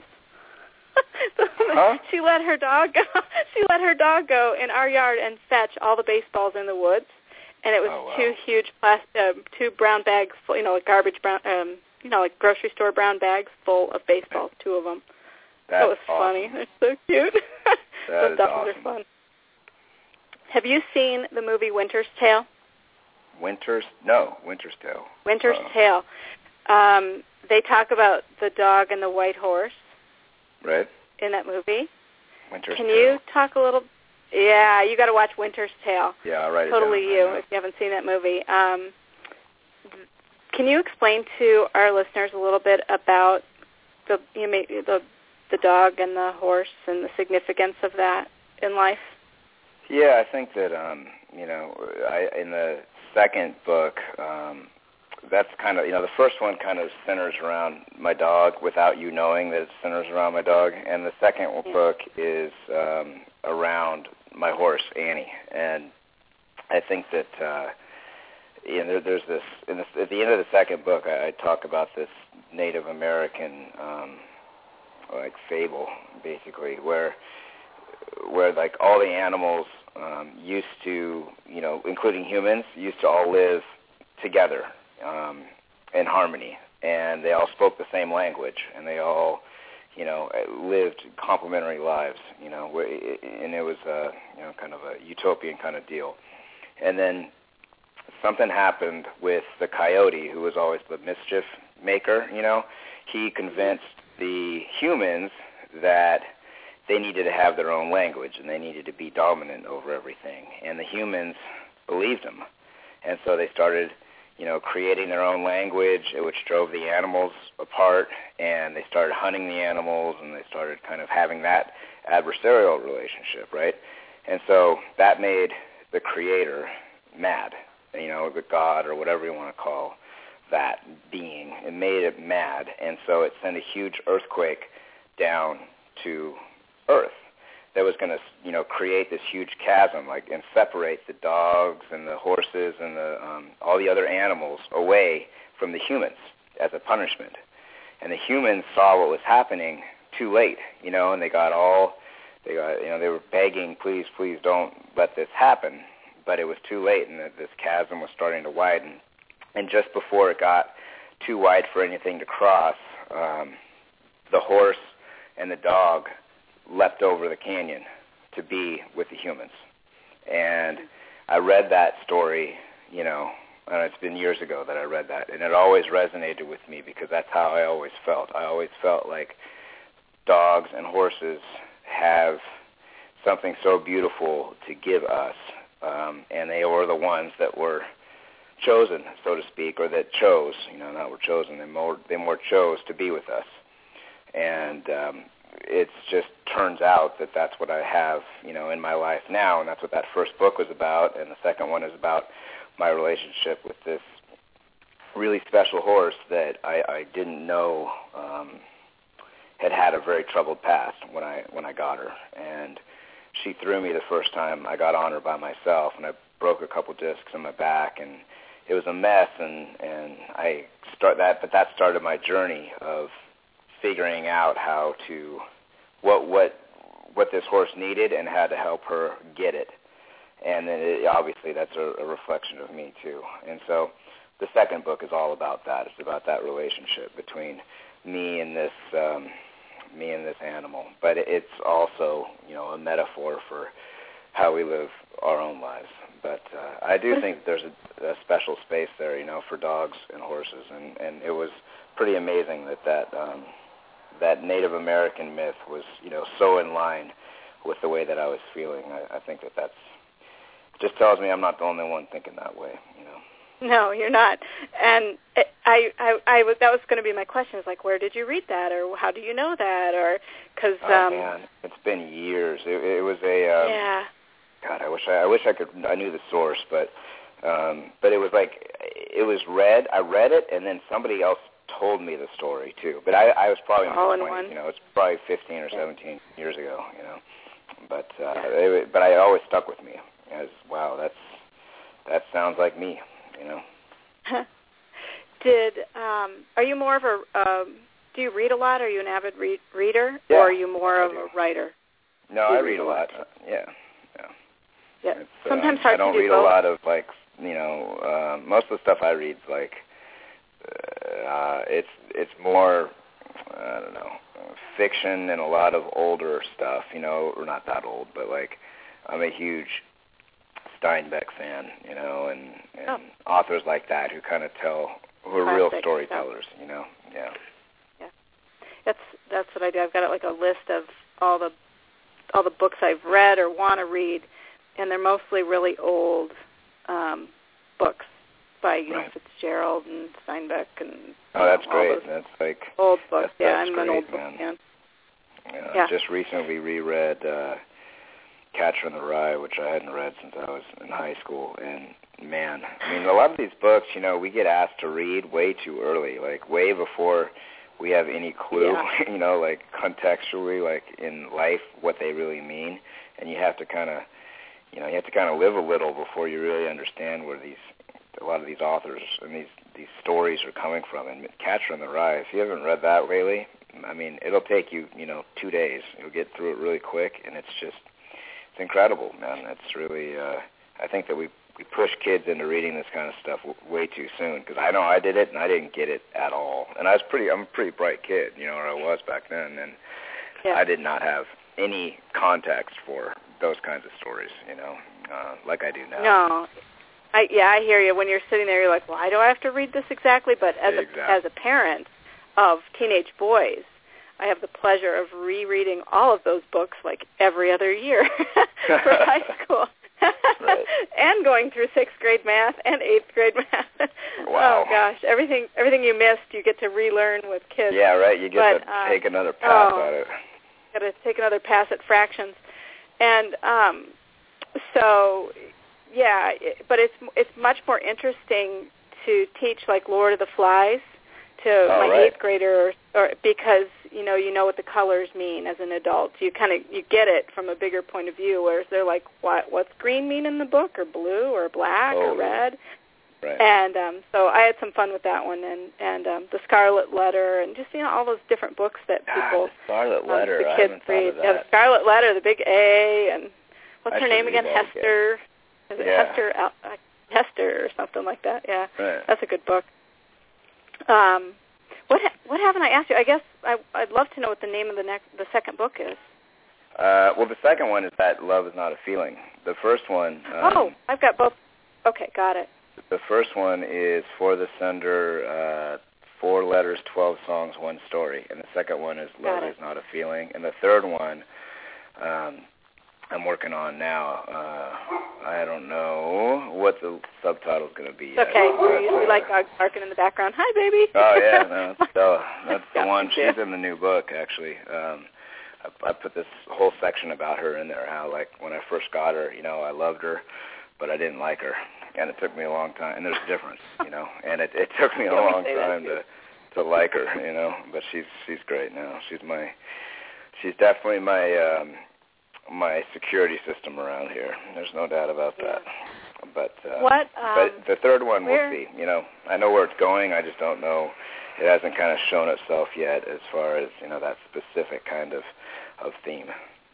She let her dog go. She let her dog go in our yard and fetch all the baseballs in the woods. And it was 2 huge 2 brown bags, full, like garbage brown, like grocery store brown bags full of baseballs, 2 of them. That was funny. They're so cute. Those dogs are fun. Have you seen the movie Winter's Tale? Winter's Tale. Winter's Tale. They talk about the dog and the white horse. Right. In that movie. Winter's Can Tale. you talk a little? Yeah, you got to watch Winter's Tale. Yeah, I'll write it Totally down. You, if you haven't seen that movie. Can you explain to our listeners a little bit about the dog and the horse and the significance of that in life? Yeah, I think that in the second book, that's kind of the first one kind of centers around my dog without you knowing that it centers around my dog, and the second book is around my horse Annie, and I think that there's this at the end of the second book I talk about this Native American fable basically where like all the animals used to including humans used to all live together in harmony, and they all spoke the same language, and they all lived complementary lives, and it was kind of a utopian kind of deal. And then something happened with the coyote, who was always the mischief maker. He convinced the humans that they needed to have their own language and they needed to be dominant over everything. And the humans believed him. And so they started, creating their own language, which drove the animals apart, and they started hunting the animals, and they started kind of having that adversarial relationship, right? And so that made the creator mad, the god or whatever you want to call that being. It made it mad, and so it sent a huge earthquake down to Earth that was going to, create this huge chasm, and separate the dogs and the horses and all the other animals away from the humans as a punishment. And the humans saw what was happening too late, and they were begging, please don't let this happen. But it was too late, and this chasm was starting to widen. And just before it got too wide for anything to cross, the horse and the dog leapt over the canyon to be with the humans. And I read that story, it's been years ago that I read that, and it always resonated with me because that's how I always felt. I always felt like dogs and horses have something so beautiful to give us, and they were the ones that were chosen, so to speak, or that chose, not were chosen, they more chose to be with us. And it just turns out that that's what I have, in my life now, and that's what that first book was about, and the second one is about my relationship with this really special horse that I didn't know had a very troubled past when I got her. And she threw me the first time I got on her by myself, and I broke a couple discs in my back, and it was a mess, but that started my journey of figuring out how to what this horse needed and how to help her get it. And then obviously that's a reflection of me too. And so the second book is all about that. It's about that relationship between me and this animal. But it's also, a metaphor for how we live our own lives. But I do think there's a special space there, for dogs and horses. And it was pretty amazing that Native American myth was, so in line with the way that I was feeling. I think that's just tells me I'm not the only one thinking that way, No, you're not. And that was going to be my question. Is where did you read that, or how do you know that, or because man, it's been years. It was a yeah. God, I wish I knew the source, but it was it was read. I read it, and then somebody else told me the story too. But I was probably in my 20s, it's probably 15 or 17 years ago, But but I always stuck with me as wow. That sounds like me, Are you more of do you read a lot? Are you an avid reader, yeah, or are you more of a writer? No, I read a lot. Yeah. It's sometimes hard I don't to do read both. a lot of most of the stuff I read is it's more I don't know, fiction and a lot of older stuff, or not that old, but I'm a huge Steinbeck fan, and authors like that who kind of who are real storytellers, Yeah. That's what I do. I've got a list of all the books I've read or want to read, and they're mostly really old books by Fitzgerald and Steinbeck and that's great. That's old books. I'm an old book fan. I just recently reread Catcher in the Rye, which I hadn't read since I was in high school, and man, a lot of these books, we get asked to read way too early, way before we have any clue, contextually, in life, what they really mean, and you have to kind of, live a little before you really understand where a lot of these authors and these stories are coming from. And Catcher in the Rye, if you haven't read that lately, it'll take you, 2 days. You'll get through it really quick, and it's incredible, man. It's really, I think that we push kids into reading this kind of stuff way too soon, because I know I did it and I didn't get it at all. And I'm a pretty bright kid, you know, or I was back then, and I did not have any context for those kinds of stories, you know, like I do now. No. I hear you. When you're sitting there, you're like, why do I have to read this exactly? But as a parent of teenage boys, I have the pleasure of rereading all of those books like every other year for high school. Right. And going through 6th grade math and 8th grade math. Wow. Oh gosh, everything you missed, you get to relearn with kids. Yeah, right. You get to take another pass at it. Got to take another pass at fractions, and so yeah. But it's much more interesting to teach like Lord of the Flies to my 8th grader, or because you know what the colors mean as an adult. You get it from a bigger point of view, whereas they're like, what's green mean in the book, or blue, or black, or red? Right. And so I had some fun with that one, and the Scarlet Letter, and just all those different books that people, the Scarlet Letter, the kids read. Yeah, the Scarlet Letter, the big A, and what's her name again? Hester. Is it Hester or something like that? Yeah, That's a good book. What haven't I asked you? I guess I'd love to know what the name of the second book is. Well, the second one is that Love Is Not a Feeling. The first one. I've got both. Okay, got it. The first one is For the Sender, 4 letters, 12 songs, 1 story, and the second one is Love Is Not a Feeling, and the third one I'm working on now. I don't know what the subtitle's going to be yet. Okay, we like dogs barking in the background. Hi, baby. Oh, yeah, no, Stella. That's the one. She's in the new book, actually. I put this whole section about her in there, how, like, when I first got her, you know, I loved her, but I didn't like her. And it took me a long time. And there's a difference, you know. And it took me a long time to like her, you know. But she's great now. She's definitely my security system around here. There's no doubt about that. But the third one, we'll see. You know, I know where it's going. I just don't know. It hasn't kind of shown itself yet as far as, you know, that specific kind of theme.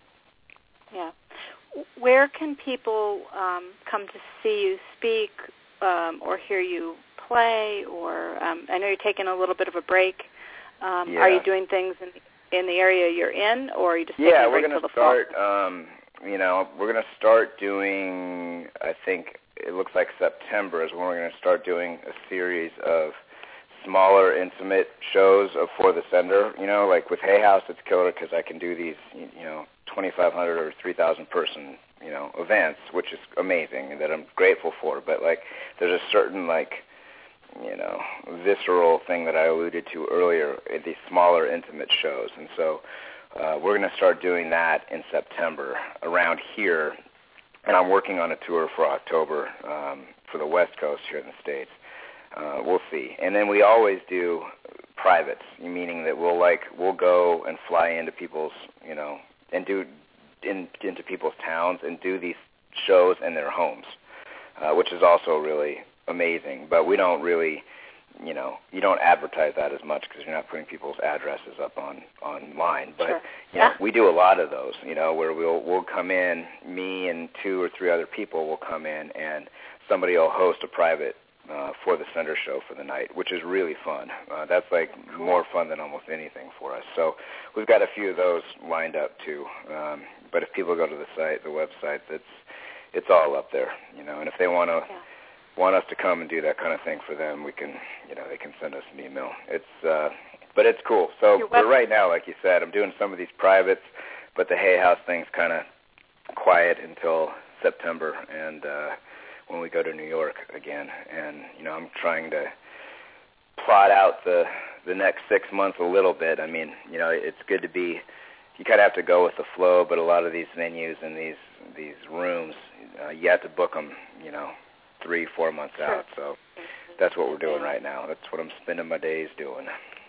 Yeah. Where can people come to see you speak or hear you play? Or I know you're taking a little bit of a break. Are you doing things in the area you're in, or are you just taking a break till the fall? You know, we're going to start doing, I think it looks like September is when we're going to start doing a series of smaller, intimate shows For the Sender. You know, like with Hay House, it's killer because I can do these, you know, 2,500 or 3,000 person, you know, events, which is amazing and that I'm grateful for. But, like, there's a certain, like, you know, visceral thing that I alluded to earlier at these smaller, intimate shows. And so we're going to start doing that in September around here. And I'm working on a tour for October for the West Coast here in the States. We'll see. And then we always do privates, meaning that we'll go and fly into people's, you know, and do into people's towns and do these shows in their homes, which is also really amazing. But we don't really, you know, you don't advertise that as much because you're not putting people's addresses up online. But you know, we do a lot of those, you know, where we'll come in, me and 2 or 3 other people will come in, and somebody will host a private For the Sender show for the night, which is really fun. That's like more fun than almost anything for us. So we've got a few of those lined up too. But if people go to the website, it's all up there, you know. And if they want us to come and do that kind of thing for them, we can, you know, they can send us an email. But it's cool. So but right now, like you said, I'm doing some of these privates, but the Hay House thing's kind of quiet until September, and when we go to New York again. And, you know, I'm trying to plot out the next 6 months a little bit. I mean, you know, it's good to be, you kind of have to go with the flow, but a lot of these venues and these rooms, you have to book them, you know, 3-4 months out. So that's what we're doing right now. That's what I'm spending my days doing.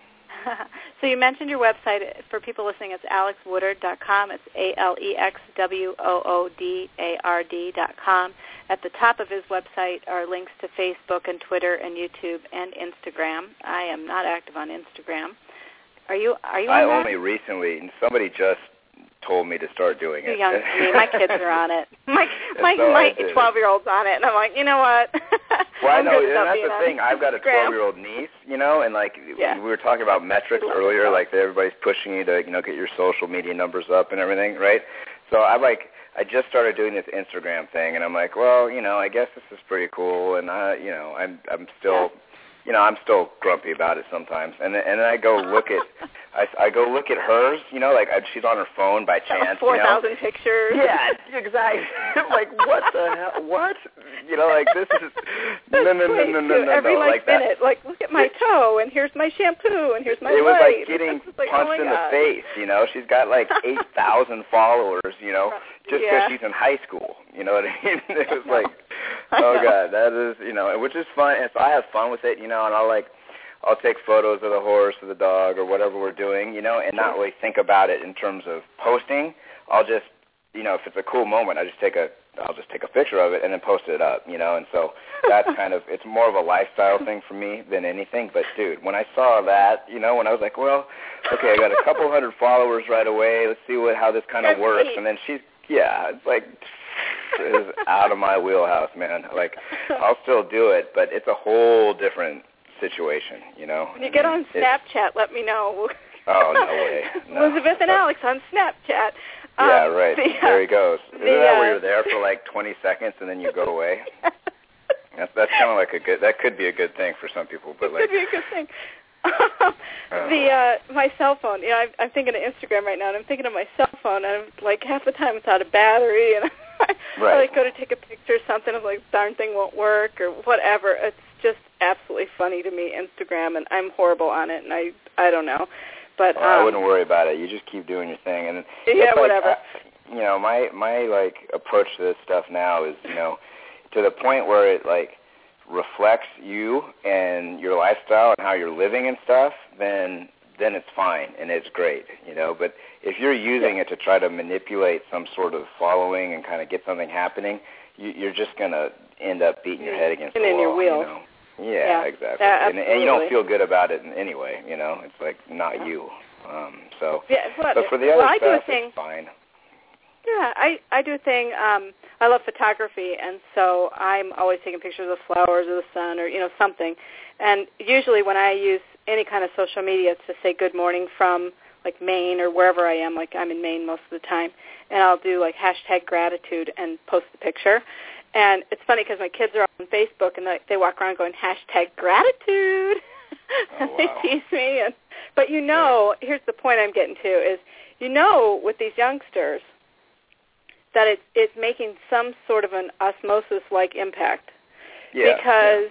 So you mentioned your website. For people listening, it's alexwoodard.com. It's ALEXWOODARD.com. At the top of his website are links to Facebook and Twitter and YouTube and Instagram. I am not active on Instagram. Are you on that? Only recently, and somebody just told me to start doing it. Too young for me. My kids are on it. My 12-year-old's on it, and I'm like, you know what? Well, I know, and that's the thing. I've got a 12-year-old niece, you know, and like we were talking about metrics earlier, like everybody's pushing you to, you know, get your social media numbers up and everything, right? So I just started doing this Instagram thing, and I'm like, well, you know, I guess this is pretty cool, and you know, I'm still. Yeah. You know, I'm still grumpy about it sometimes, and then I go look at, I go look at hers. You know, like she's on her phone by chance. 4,000 pictures. Yeah, exactly. I'm like, what the hell? What? You know, like this is no. Every like minute, like look at my toe, and here's my shampoo, and here's my. It was light. like getting like, punched in the face. You know, she's got like 8,000 followers. You know, just because she's in high school. You know what I mean? It was like. Oh God, that is, you know, which is fun, and so I have fun with it, you know, and I'll take photos of the horse or the dog or whatever we're doing, you know, and not really think about it in terms of posting. I'll just, you know, if it's a cool moment, I'll just take a picture of it and then post it up, you know, and so that's kind of, it's more of a lifestyle thing for me than anything. But dude, when I saw that, you know, when I was like, well, okay, I got a couple hundred followers right away. Let's see how this kind of works, and then it's like. Is out of my wheelhouse, man. Like, I'll still do it, but it's a whole different situation, you know. When you get on Snapchat, let me know. Oh, no way. No. Elizabeth and Alex on Snapchat. Yeah, right. There he goes. Isn't that where you're there for like 20 seconds and then you go away? That's kind of like that could be a good thing for some people, but like. Could be a good thing. My cell phone, you know, I'm thinking of Instagram right now, and I'm thinking of my cell phone, and I'm like half the time it's out of battery, and I like go to take a picture of something, I'm like, darn thing won't work, or whatever. It's just absolutely funny to me, Instagram, and I'm horrible on it, and I don't know. But I wouldn't worry about it. You just keep doing your thing, and yeah, whatever. You know, my like approach to this stuff now is, you know, to the point where it like reflects you and your lifestyle and how you're living and stuff, then it's fine and it's great, you know. But if you're using it to try to manipulate some sort of following and kind of get something happening, you're just going to end up beating your head against the wall. And in your wheels. You know? Yeah, exactly. And you don't feel good about it in any way, you know. It's like not you. But for the other stuff, it's fine. Yeah, I do a thing. I love photography, and so I'm always taking pictures of flowers or the sun or, you know, something. And usually when I use any kind of social media, it's to say good morning from, like, Maine or wherever I am. Like, I'm in Maine most of the time. And I'll do, like, #gratitude and post the picture. And it's funny because my kids are on Facebook, and they walk around going, #gratitude. And they tease me. But, you know, here's the point I'm getting to is, you know, with these youngsters, that it's making some sort of an osmosis-like impact. Yeah, because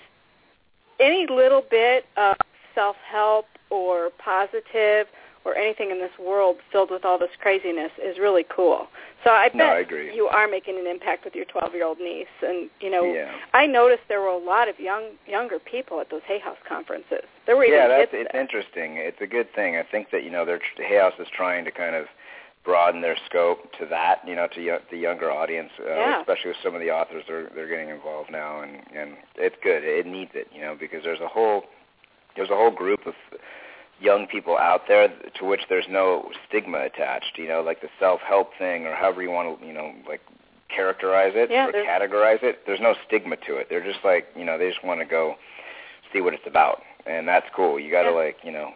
any little bit of self-help or positive or anything in this world filled with all this craziness is really cool. So I bet you are making an impact with your 12-year-old niece. And, you know, I noticed there were a lot of younger people at those Hay House conferences. There were even kids it's interesting. It's a good thing. I think that, you know, Hay House is trying to kind of broaden their scope to that, you know, to the younger audience, especially with some of the authors they're getting involved now, and it's good. It needs it, you know, because there's a whole group of young people out there to which there's no stigma attached, you know, like the self-help thing or however you want to, you know, like characterize it or categorize it. There's no stigma to it. They're just like, you know, they just want to go see what it's about, and that's cool. You got to like, you know,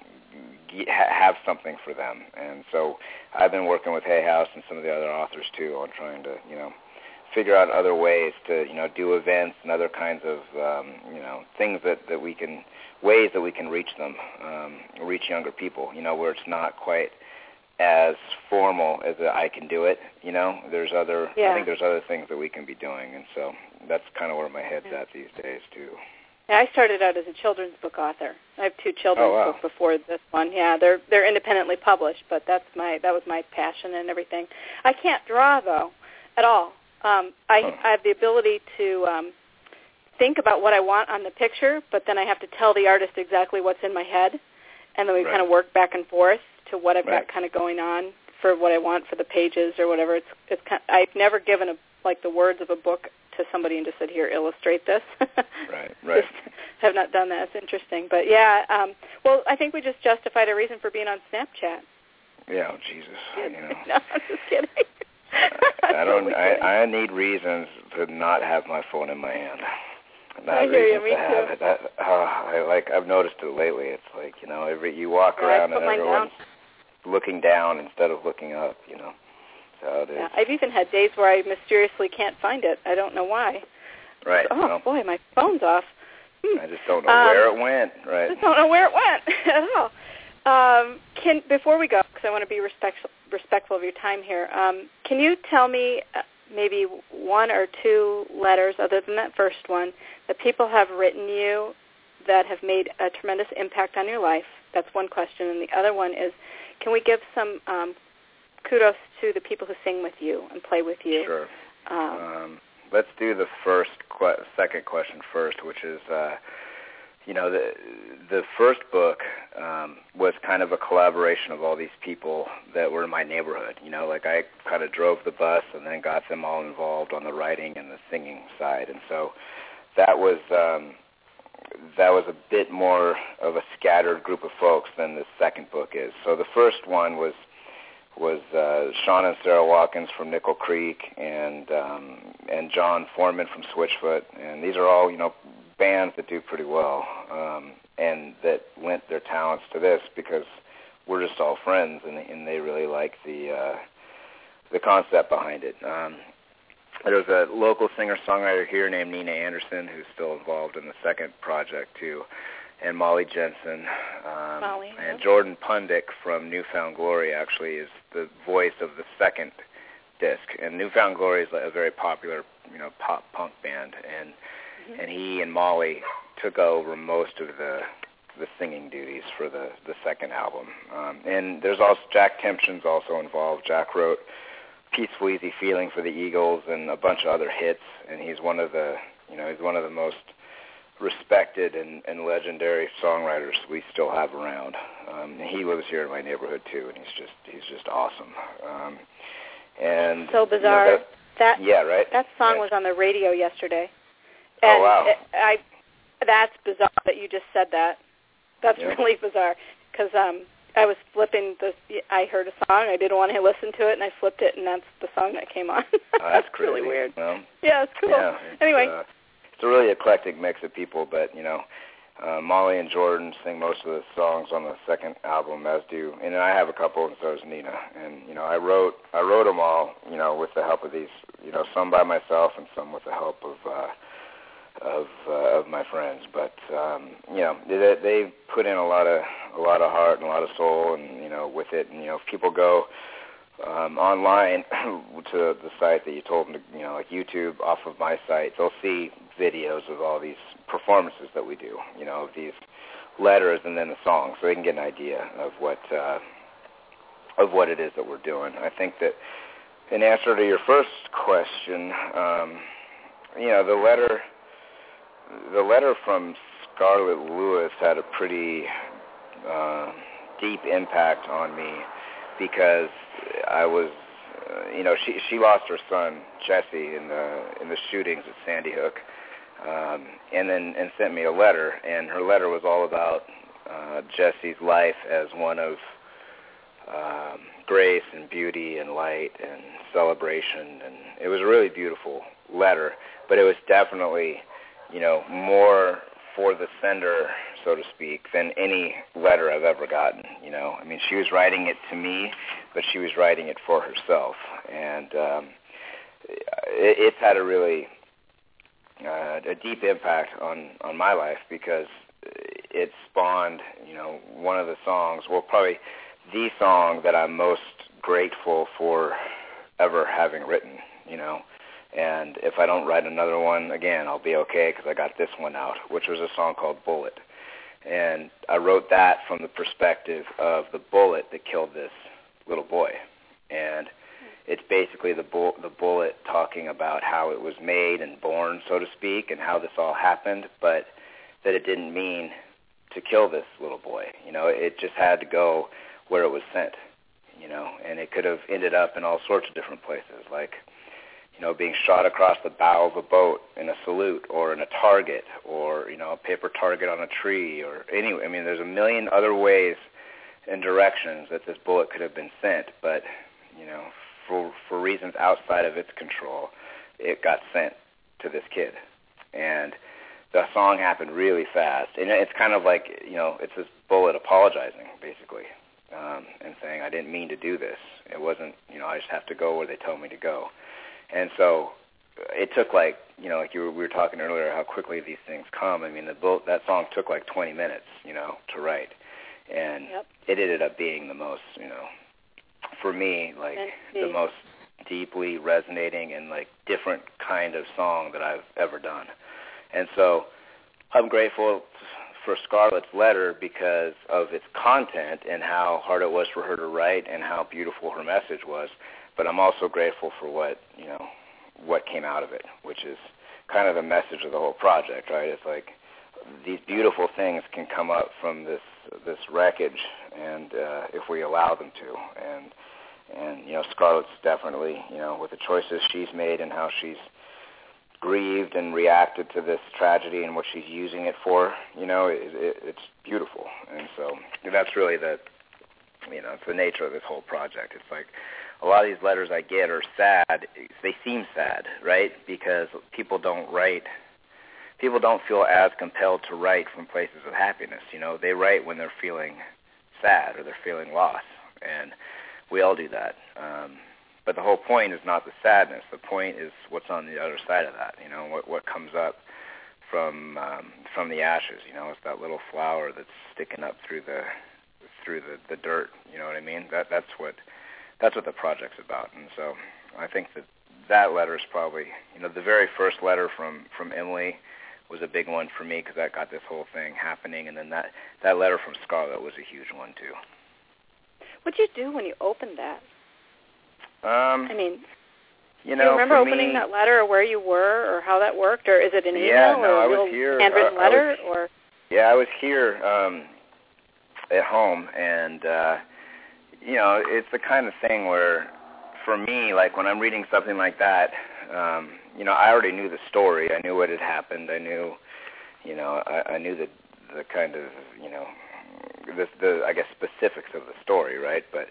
have something for them. And so I've been working with Hay House and some of the other authors too on trying to, you know, figure out other ways to, you know, do events and other kinds of, you know, things that we can, ways that we can reach them, reach younger people, you know, where it's not quite as formal as I can do it, you know. There's I think there's other things that we can be doing, and so that's kind of where my head's at these days too. Yeah, I started out as a children's book author. I have 2 children's books before this one. Yeah, they're independently published, but that was my passion and everything. I can't draw though, at all. I have the ability to think about what I want on the picture, but then I have to tell the artist exactly what's in my head, and then we kind of work back and forth to what I've got kind of going on for what I want for the pages or whatever. It's kind of, I've never given the words of a book to somebody and just said, here, illustrate this. Right. Just have not done that. It's interesting. But, yeah, well, I think we just justified a reason for being on Snapchat. Yeah, oh, Jesus. You know. No, I'm just kidding. I need reasons to not have my phone in my hand. Not I hear you. Me have too. It. I've noticed it lately. It's like, you know, you walk around and everyone's looking down instead of looking up. You know. So it is. Yeah, I've even had days where I mysteriously can't find it. I don't know why. Right. Boy, my phone's off. I just don't know where it went. Right. I just don't know where it went at all. Before we go, because I want to be respectful of your time here, can you tell me maybe one or two letters, other than that first one, that people have written you that have made a tremendous impact on your life? That's one question. And the other one is, can we give some kudos to the people who sing with you and play with you? Sure. Let's do the second question first, which is, you know, the first book was kind of a collaboration of all these people that were in my neighborhood. You know, like I kind of drove the bus and then got them all involved on the writing and the singing side, and so that was a bit more of a scattered group of folks than the second book is. So the first one was Sean and Sarah Watkins from Nickel Creek and John Foreman from Switchfoot, and these are all, you know, bands that do pretty well, and that lent their talents to this because we're just all friends, and they really like the concept behind it. There's a local singer-songwriter here named Nina Anderson who's still involved in the second project too, and Molly Jensen, and Jordan Pundick from Newfound Glory actually is the voice of the second disc. And Newfound Glory is a very popular, you know, pop punk band, and he and Molly took over most of the singing duties for the second album. And there's also Jack Tempchin's also involved. Jack wrote Peaceful Easy Feeling for the Eagles and a bunch of other hits, and he's one of the most respected and legendary songwriters we still have around. He lives here in my neighborhood too, and he's just awesome. And so bizarre. You know, yeah, right. That song was on the radio yesterday. And wow. That's bizarre that you just said that. That's really bizarre because I was flipping I heard a song, I didn't want to listen to it, and I flipped it, and that's the song that came on. That's crazy. Really weird. Well, yeah, it's cool. Yeah, anyway. It's a really eclectic mix of people, but, you know, Molly and Jordan sing most of the songs on the second album, as do, and I have a couple, and so does Nina. And, you know, I wrote them all, you know, with the help of these, you know, some by myself and some with the help of my friends. But, you know, they put in a lot of heart and a lot of soul, and, you know, with it. And, you know, if people go online to the site that you told them to, you know, like YouTube, off of my site, they'll see videos of all these performances that we do, you know, of these letters and then the songs, so they can get an idea of what it is that we're doing. I think that in answer to your first question, you know, the letter from Scarlett Lewis had a pretty deep impact on me because I was, you know, she lost her son Jesse in the shootings at Sandy Hook, and sent me a letter, and her letter was all about Jesse's life as one of grace and beauty and light and celebration, and it was a really beautiful letter, but it was definitely, you know, more for the sender, so to speak, than any letter I've ever gotten, you know. I mean, she was writing it to me, but she was writing it for herself, and it's had a really a deep impact on my life because it spawned, you know, one of the songs, well, probably the song that I'm most grateful for ever having written, you know. And if I don't write another one again, I'll be okay because I got this one out, which was a song called Bullet. And I wrote that from the perspective of the bullet that killed this little boy. And it's basically the bullet talking about how it was made and born, so to speak, and how this all happened, but that it didn't mean to kill this little boy. You know, it just had to go where it was sent, you know, and it could have ended up in all sorts of different places, like, you know, being shot across the bow of a boat in a salute or in a target or, you know, a paper target on a tree or anyway. I mean, there's a million other ways and directions that this bullet could have been sent, but, for reasons outside of its control, it got sent to this kid. And the song happened really fast. And it's kind of like, it's this bullet apologizing, basically, and saying, I didn't mean to do this. It wasn't, I just have to go where they tell me to go. And so it took like we were talking earlier, how quickly these things come. I mean, that song took like 20 minutes, to write. And it ended up being the most, for me, like the most deeply resonating and like different kind of song that I've ever done. And so I'm grateful for Scarlett's letter because of its content and how hard it was for her to write and how beautiful her message was. But I'm also grateful for what came out of it, which is kind of the message of the whole project, right? It's like these beautiful things can come up from this wreckage, and if we allow them to. And Scarlett's definitely, with the choices she's made and how she's grieved and reacted to this tragedy and what she's using it for, it's beautiful. And so that's really it's the nature of this whole project. It's like a lot of these letters I get are sad. They seem sad, right? Because people don't feel as compelled to write from places of happiness. They write when they're feeling sad or they're feeling lost, and we all do that. But the whole point is not the sadness. The point is what's on the other side of that. What comes up from the ashes. It's that little flower that's sticking up through the dirt. You know what I mean? That's what the project's about. And so I think that letter is probably the very first letter from Emily was a big one for me because that got this whole thing happening. And then that letter from Scarlett was a huge one too. What did you do when you opened that? Do you remember opening that letter or where you were or how that worked? Or is it an email or I a was here, handwritten letter? I was here at home, and, it's the kind of thing where, for me, like when I'm reading something like that, I already knew the story. I knew what had happened. I knew, I knew the kind of, the I guess, specifics of the story, right? But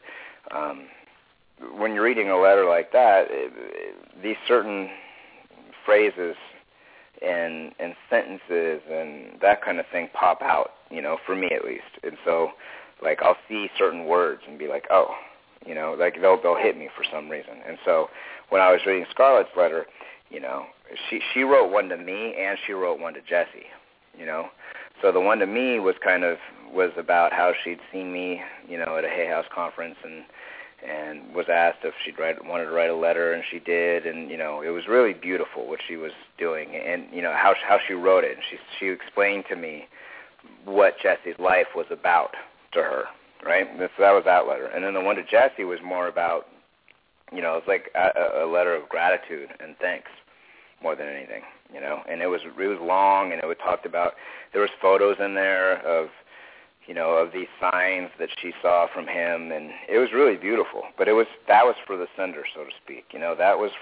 when you're reading a letter like that, these certain phrases and sentences and that kind of thing pop out, for me at least. And so, like, I'll see certain words and be like, oh, like they'll hit me for some reason. And so when I was reading Scarlett's letter, she wrote one to me and she wrote one to Jesse, So the one to me was about how she'd seen me, at a Hay House conference and was asked if wanted to write a letter, and she did, and it was really beautiful what she was doing, and how she wrote it. And she explained to me what Jesse's life was about to her, right? So that was that letter, and then the one to Jesse was more about, it's like a letter of gratitude and thanks more than anything, and it was long, and it talked about, there was photos in there of these signs that she saw from him, and it was really beautiful. But that was for the sender, so to speak. That was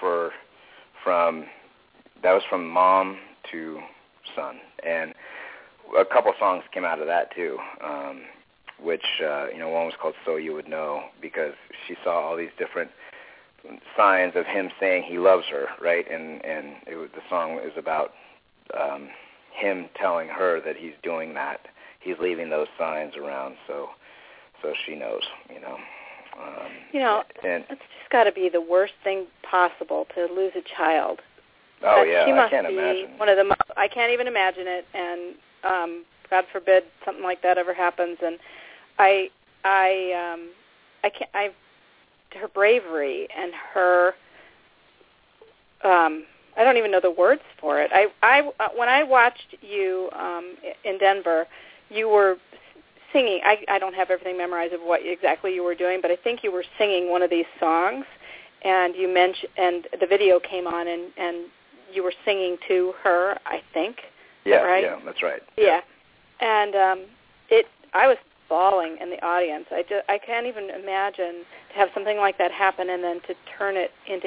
from mom to son, and a couple songs came out of that too, which one was called "So You Would Know," because she saw all these different signs of him saying he loves her, right? And the song is about him telling her that he's doing that. He's leaving those signs around, so she knows, it's just got to be the worst thing possible to lose a child. Oh, yeah, she must I can't be imagine. One of the I can't even imagine it, and God forbid something like that ever happens. And her bravery and her, I don't even know the words for it. When I watched you in Denver, you were singing. I don't have everything memorized of what exactly you were doing, but I think you were singing one of these songs, and you mentioned, and the video came on, and you were singing to her, I think. Yeah, right? Yeah, that's right. Yeah, and I was bawling in the audience. I can't even imagine to have something like that happen, and then to turn it into,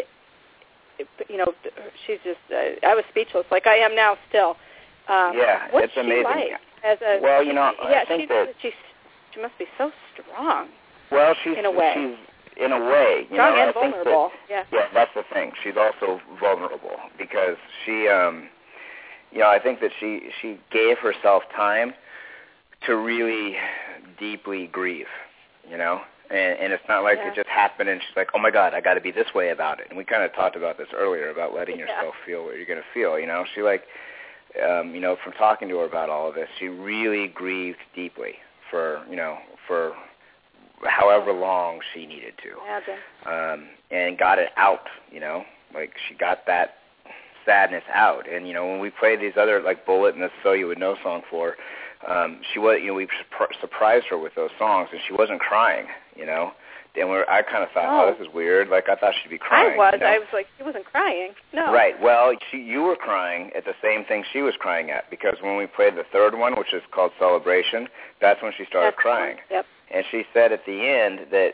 she's just. I was speechless, like I am now still. What's it's amazing. Like? I think she must be so strong. Well, she's in a way. She's in a way, you strong know, and I think vulnerable. that, yeah, that's the thing. She's also vulnerable because she, you know, I think that she gave herself time to really deeply grieve, you know. And it's not like it just happened and she's like, oh, my God, I got to be this way about it. And we kind of talked about this earlier about letting yourself feel what you're going to feel, you know. She, like, you know, from talking to her about all of this, she really grieved deeply for, you know, for however long she needed to. And got it out, you know. Like, she got that sadness out. And, you know, when we played these other, like, Bullet and the So You Would Know song for she was, you know, we surprised her with those songs, and she wasn't crying, you know. And I kind of thought, oh, this is weird. Like, I thought she'd be crying. I was. You know? I was like, she wasn't crying. No. Right. Well, you were crying at the same thing she was crying at, because when we played the third one, which is called Celebration, that's when she started crying. Yep. And she said at the end that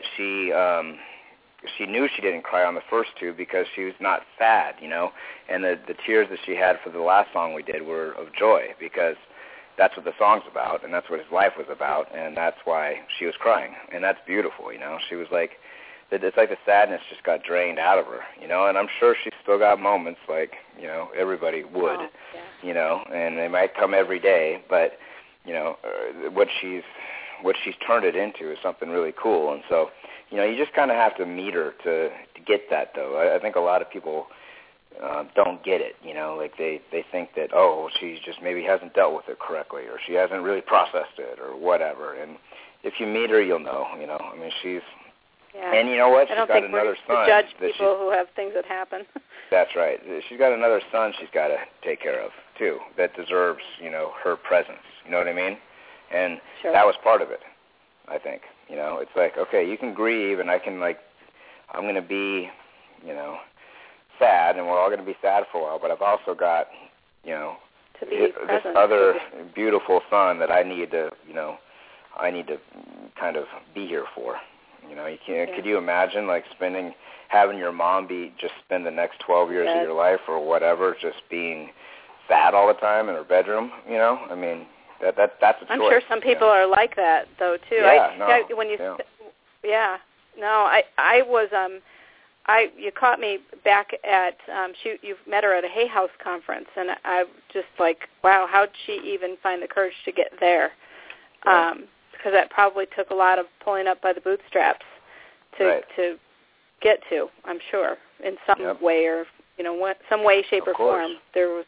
she knew she didn't cry on the first two because she was not sad, you know. And the tears that she had for the last song we did were of joy, because that's what the song's about, and that's what his life was about, and that's why she was crying. And that's beautiful, you know. She was like, it's like the sadness just got drained out of her, you know. And I'm sure she's still got moments like, you know, everybody would, you know, and they might come every day, but, you know, what she's turned it into is something really cool. And so, you know, you just kind of have to meet her to get that, though. I think a lot of people don't get it, you know, like they think that, oh, she just maybe hasn't dealt with it correctly, or she hasn't really processed it, or whatever. And if you meet her, you'll know, you know. I mean, she's, and you know what? She's got another son. I don't think we're to judge people who have things that happen. That's right. She's got another son she's got to take care of, too, that deserves, you know, her presence. You know what I mean? And that was part of it, I think. You know, it's like, okay, you can grieve, and I can, like, I'm going to be, you know, sad, and we're all going to be sad for a while, but I've also got, you know, this other beautiful son that I need to, you know, kind of be here for. You know, could you imagine, like, having your mom spend the next 12 years of your life or whatever just being sad all the time in her bedroom, you know? I mean, that's a choice. I'm sure some people are like that, though, too. I was, you caught me back at, you've met her at a Hay House conference, and I just like, wow, how did she even find the courage to get there? Because that probably took a lot of pulling up by the bootstraps to get to, I'm sure, in some way or, you know, some way, shape, or form. There was,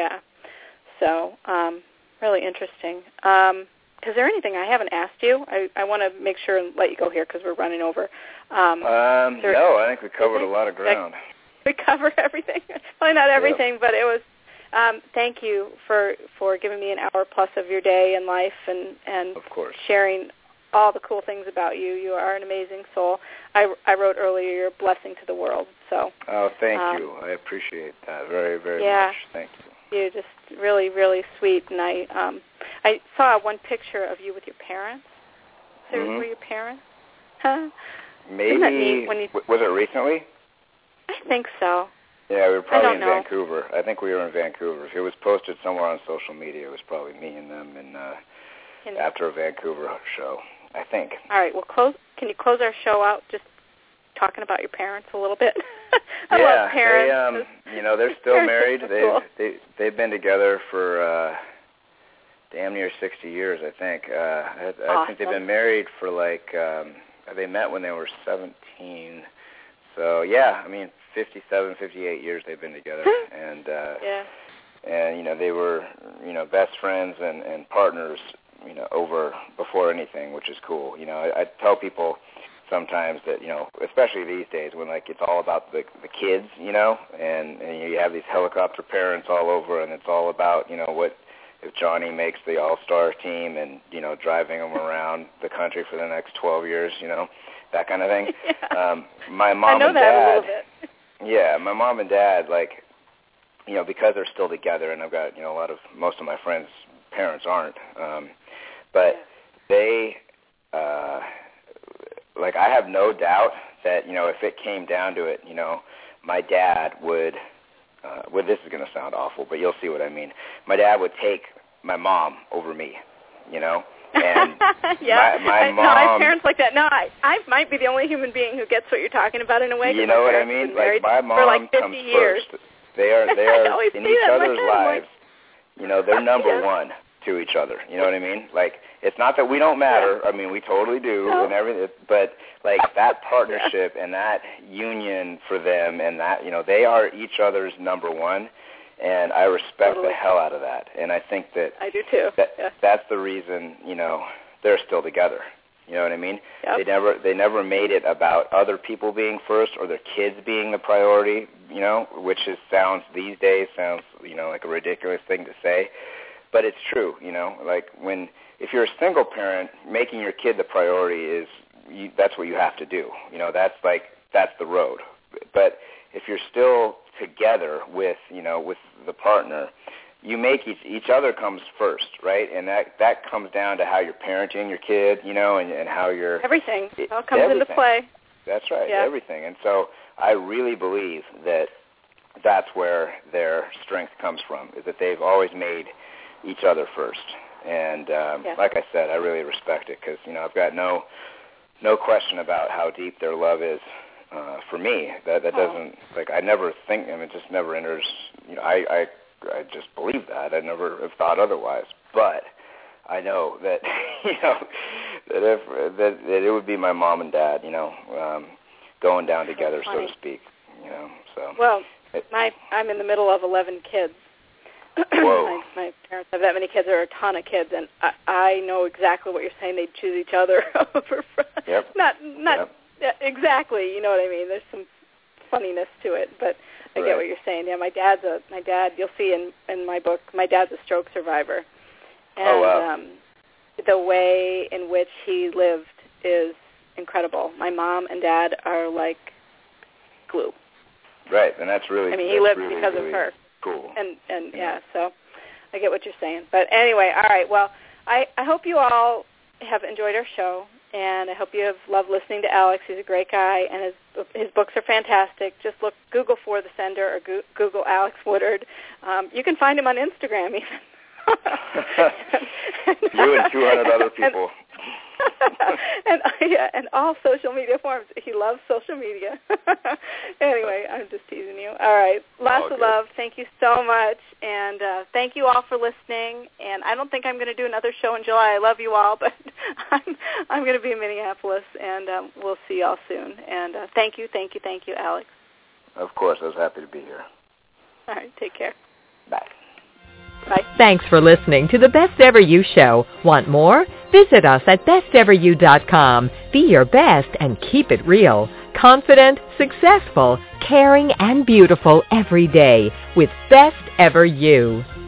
so really interesting. Is there anything I haven't asked you? I want to make sure and let you go here because we're running over. No, I think we covered a lot of ground. We covered everything. Probably not everything, but it was. Thank you for giving me an hour plus of your day and life, and of course, sharing all the cool things about you. You are an amazing soul. I wrote earlier, you're a blessing to the world. So. Oh, thank you. I appreciate that very, very much. Thank you. You're just really, really sweet, and I saw one picture of you with your parents. So were your parents? Huh? Maybe. Was it recently? I think so. Yeah, we were probably in Vancouver. I think we were in Vancouver. It was posted somewhere on social media. It was probably me and them after a Vancouver show, I think. All right. Well, can you close our show out just talking about your parents a little bit? I love parents. You know, they're still married. They've been together for damn near 60 years, I think. I think they've been married for like they met when they were 17. So yeah, I mean 57, 58 years they've been together, and you know, they were, you know, best friends and partners, you know, before anything, which is cool. You know, I tell people sometimes that, you know, especially these days when, like, it's all about the kids, you know, and you have these helicopter parents all over, and it's all about, you know, what if Johnny makes the all-star team and, you know, driving them around the country for the next 12 years, you know, that kind of thing. My mom and dad, that a little bit. Yeah, my mom and dad, like, you know, because they're still together, and I've got, you know, most of my friends' parents aren't, but they, like, I have no doubt that, you know, if it came down to it, you know, my dad would, this is going to sound awful, but you'll see what I mean. My dad would take my mom over me, you know, And yeah, my mom. No, I have parents like that. No, I might be the only human being who gets what you're talking about in a way. You know what I mean? Like my mom for like 50 comes years. first. They are in each other's lives. You know, they're number one to each other. You know what I mean? Like, it's not that we don't matter. I mean, we totally do and everything. But like that partnership and that union for them, and that, you know, they are each other's number one. And I respect the hell out of that. And I think that I do too. That's the reason, you know, they're still together. You know what I mean? Yep. They never made it about other people being first or their kids being the priority, you know, which these days sounds, you know, like a ridiculous thing to say. But it's true, you know, like if you're a single parent, making your kid the priority that's what you have to do. You know, that's the road. But if you're still together with the partner, you make each other comes first, right? And that comes down to how you're parenting your kid, you know, and how you're... Everything. It all comes into play. That's right, everything. And so I really believe that that's where their strength comes from, is that they've always made each other first. And like I said, I really respect it because, you know, I've got no question about how deep their love is for me. That doesn't, like, I never think, I mean, it just never enters, you know, I just believe that. I never have thought otherwise. But I know that, you know, that it would be my mom and dad, you know, going down together, so to speak, you know. So. Well, I'm in the middle of 11 kids. Whoa. My parents have that many kids. There are a ton of kids, and I know exactly what you're saying. They choose each other over. Yep. Not exactly. You know what I mean? There's some funniness to it, but I get what you're saying. Yeah, my dad. You'll see in my book. My dad's a stroke survivor, and the way in which he lived is incredible. My mom and dad are like glue. Right, and that's really. I mean, he lived because of her. Cool. And so I get what you're saying. But anyway, all right. Well, I hope you all have enjoyed our show, and I hope you have loved listening to Alex. He's a great guy, and his books are fantastic. Just Google For the Sender or Google Alex Woodard. You can find him on Instagram even. You and 200 other people. And all social media forms. He loves social media. Anyway, I'm just teasing you. All right. Lots of love. Thank you so much. And thank you all for listening. And I don't think I'm going to do another show in July. I love you all, but I'm going to be in Minneapolis, and we'll see y'all soon. And thank you, Alex. Of course. I was happy to be here. All right. Take care. Bye. Bye. Thanks for listening to the Best Ever You Show. Want more? Visit us at besteveryou.com. Be your best and keep it real. Confident, successful, caring, and beautiful every day with Best Ever You.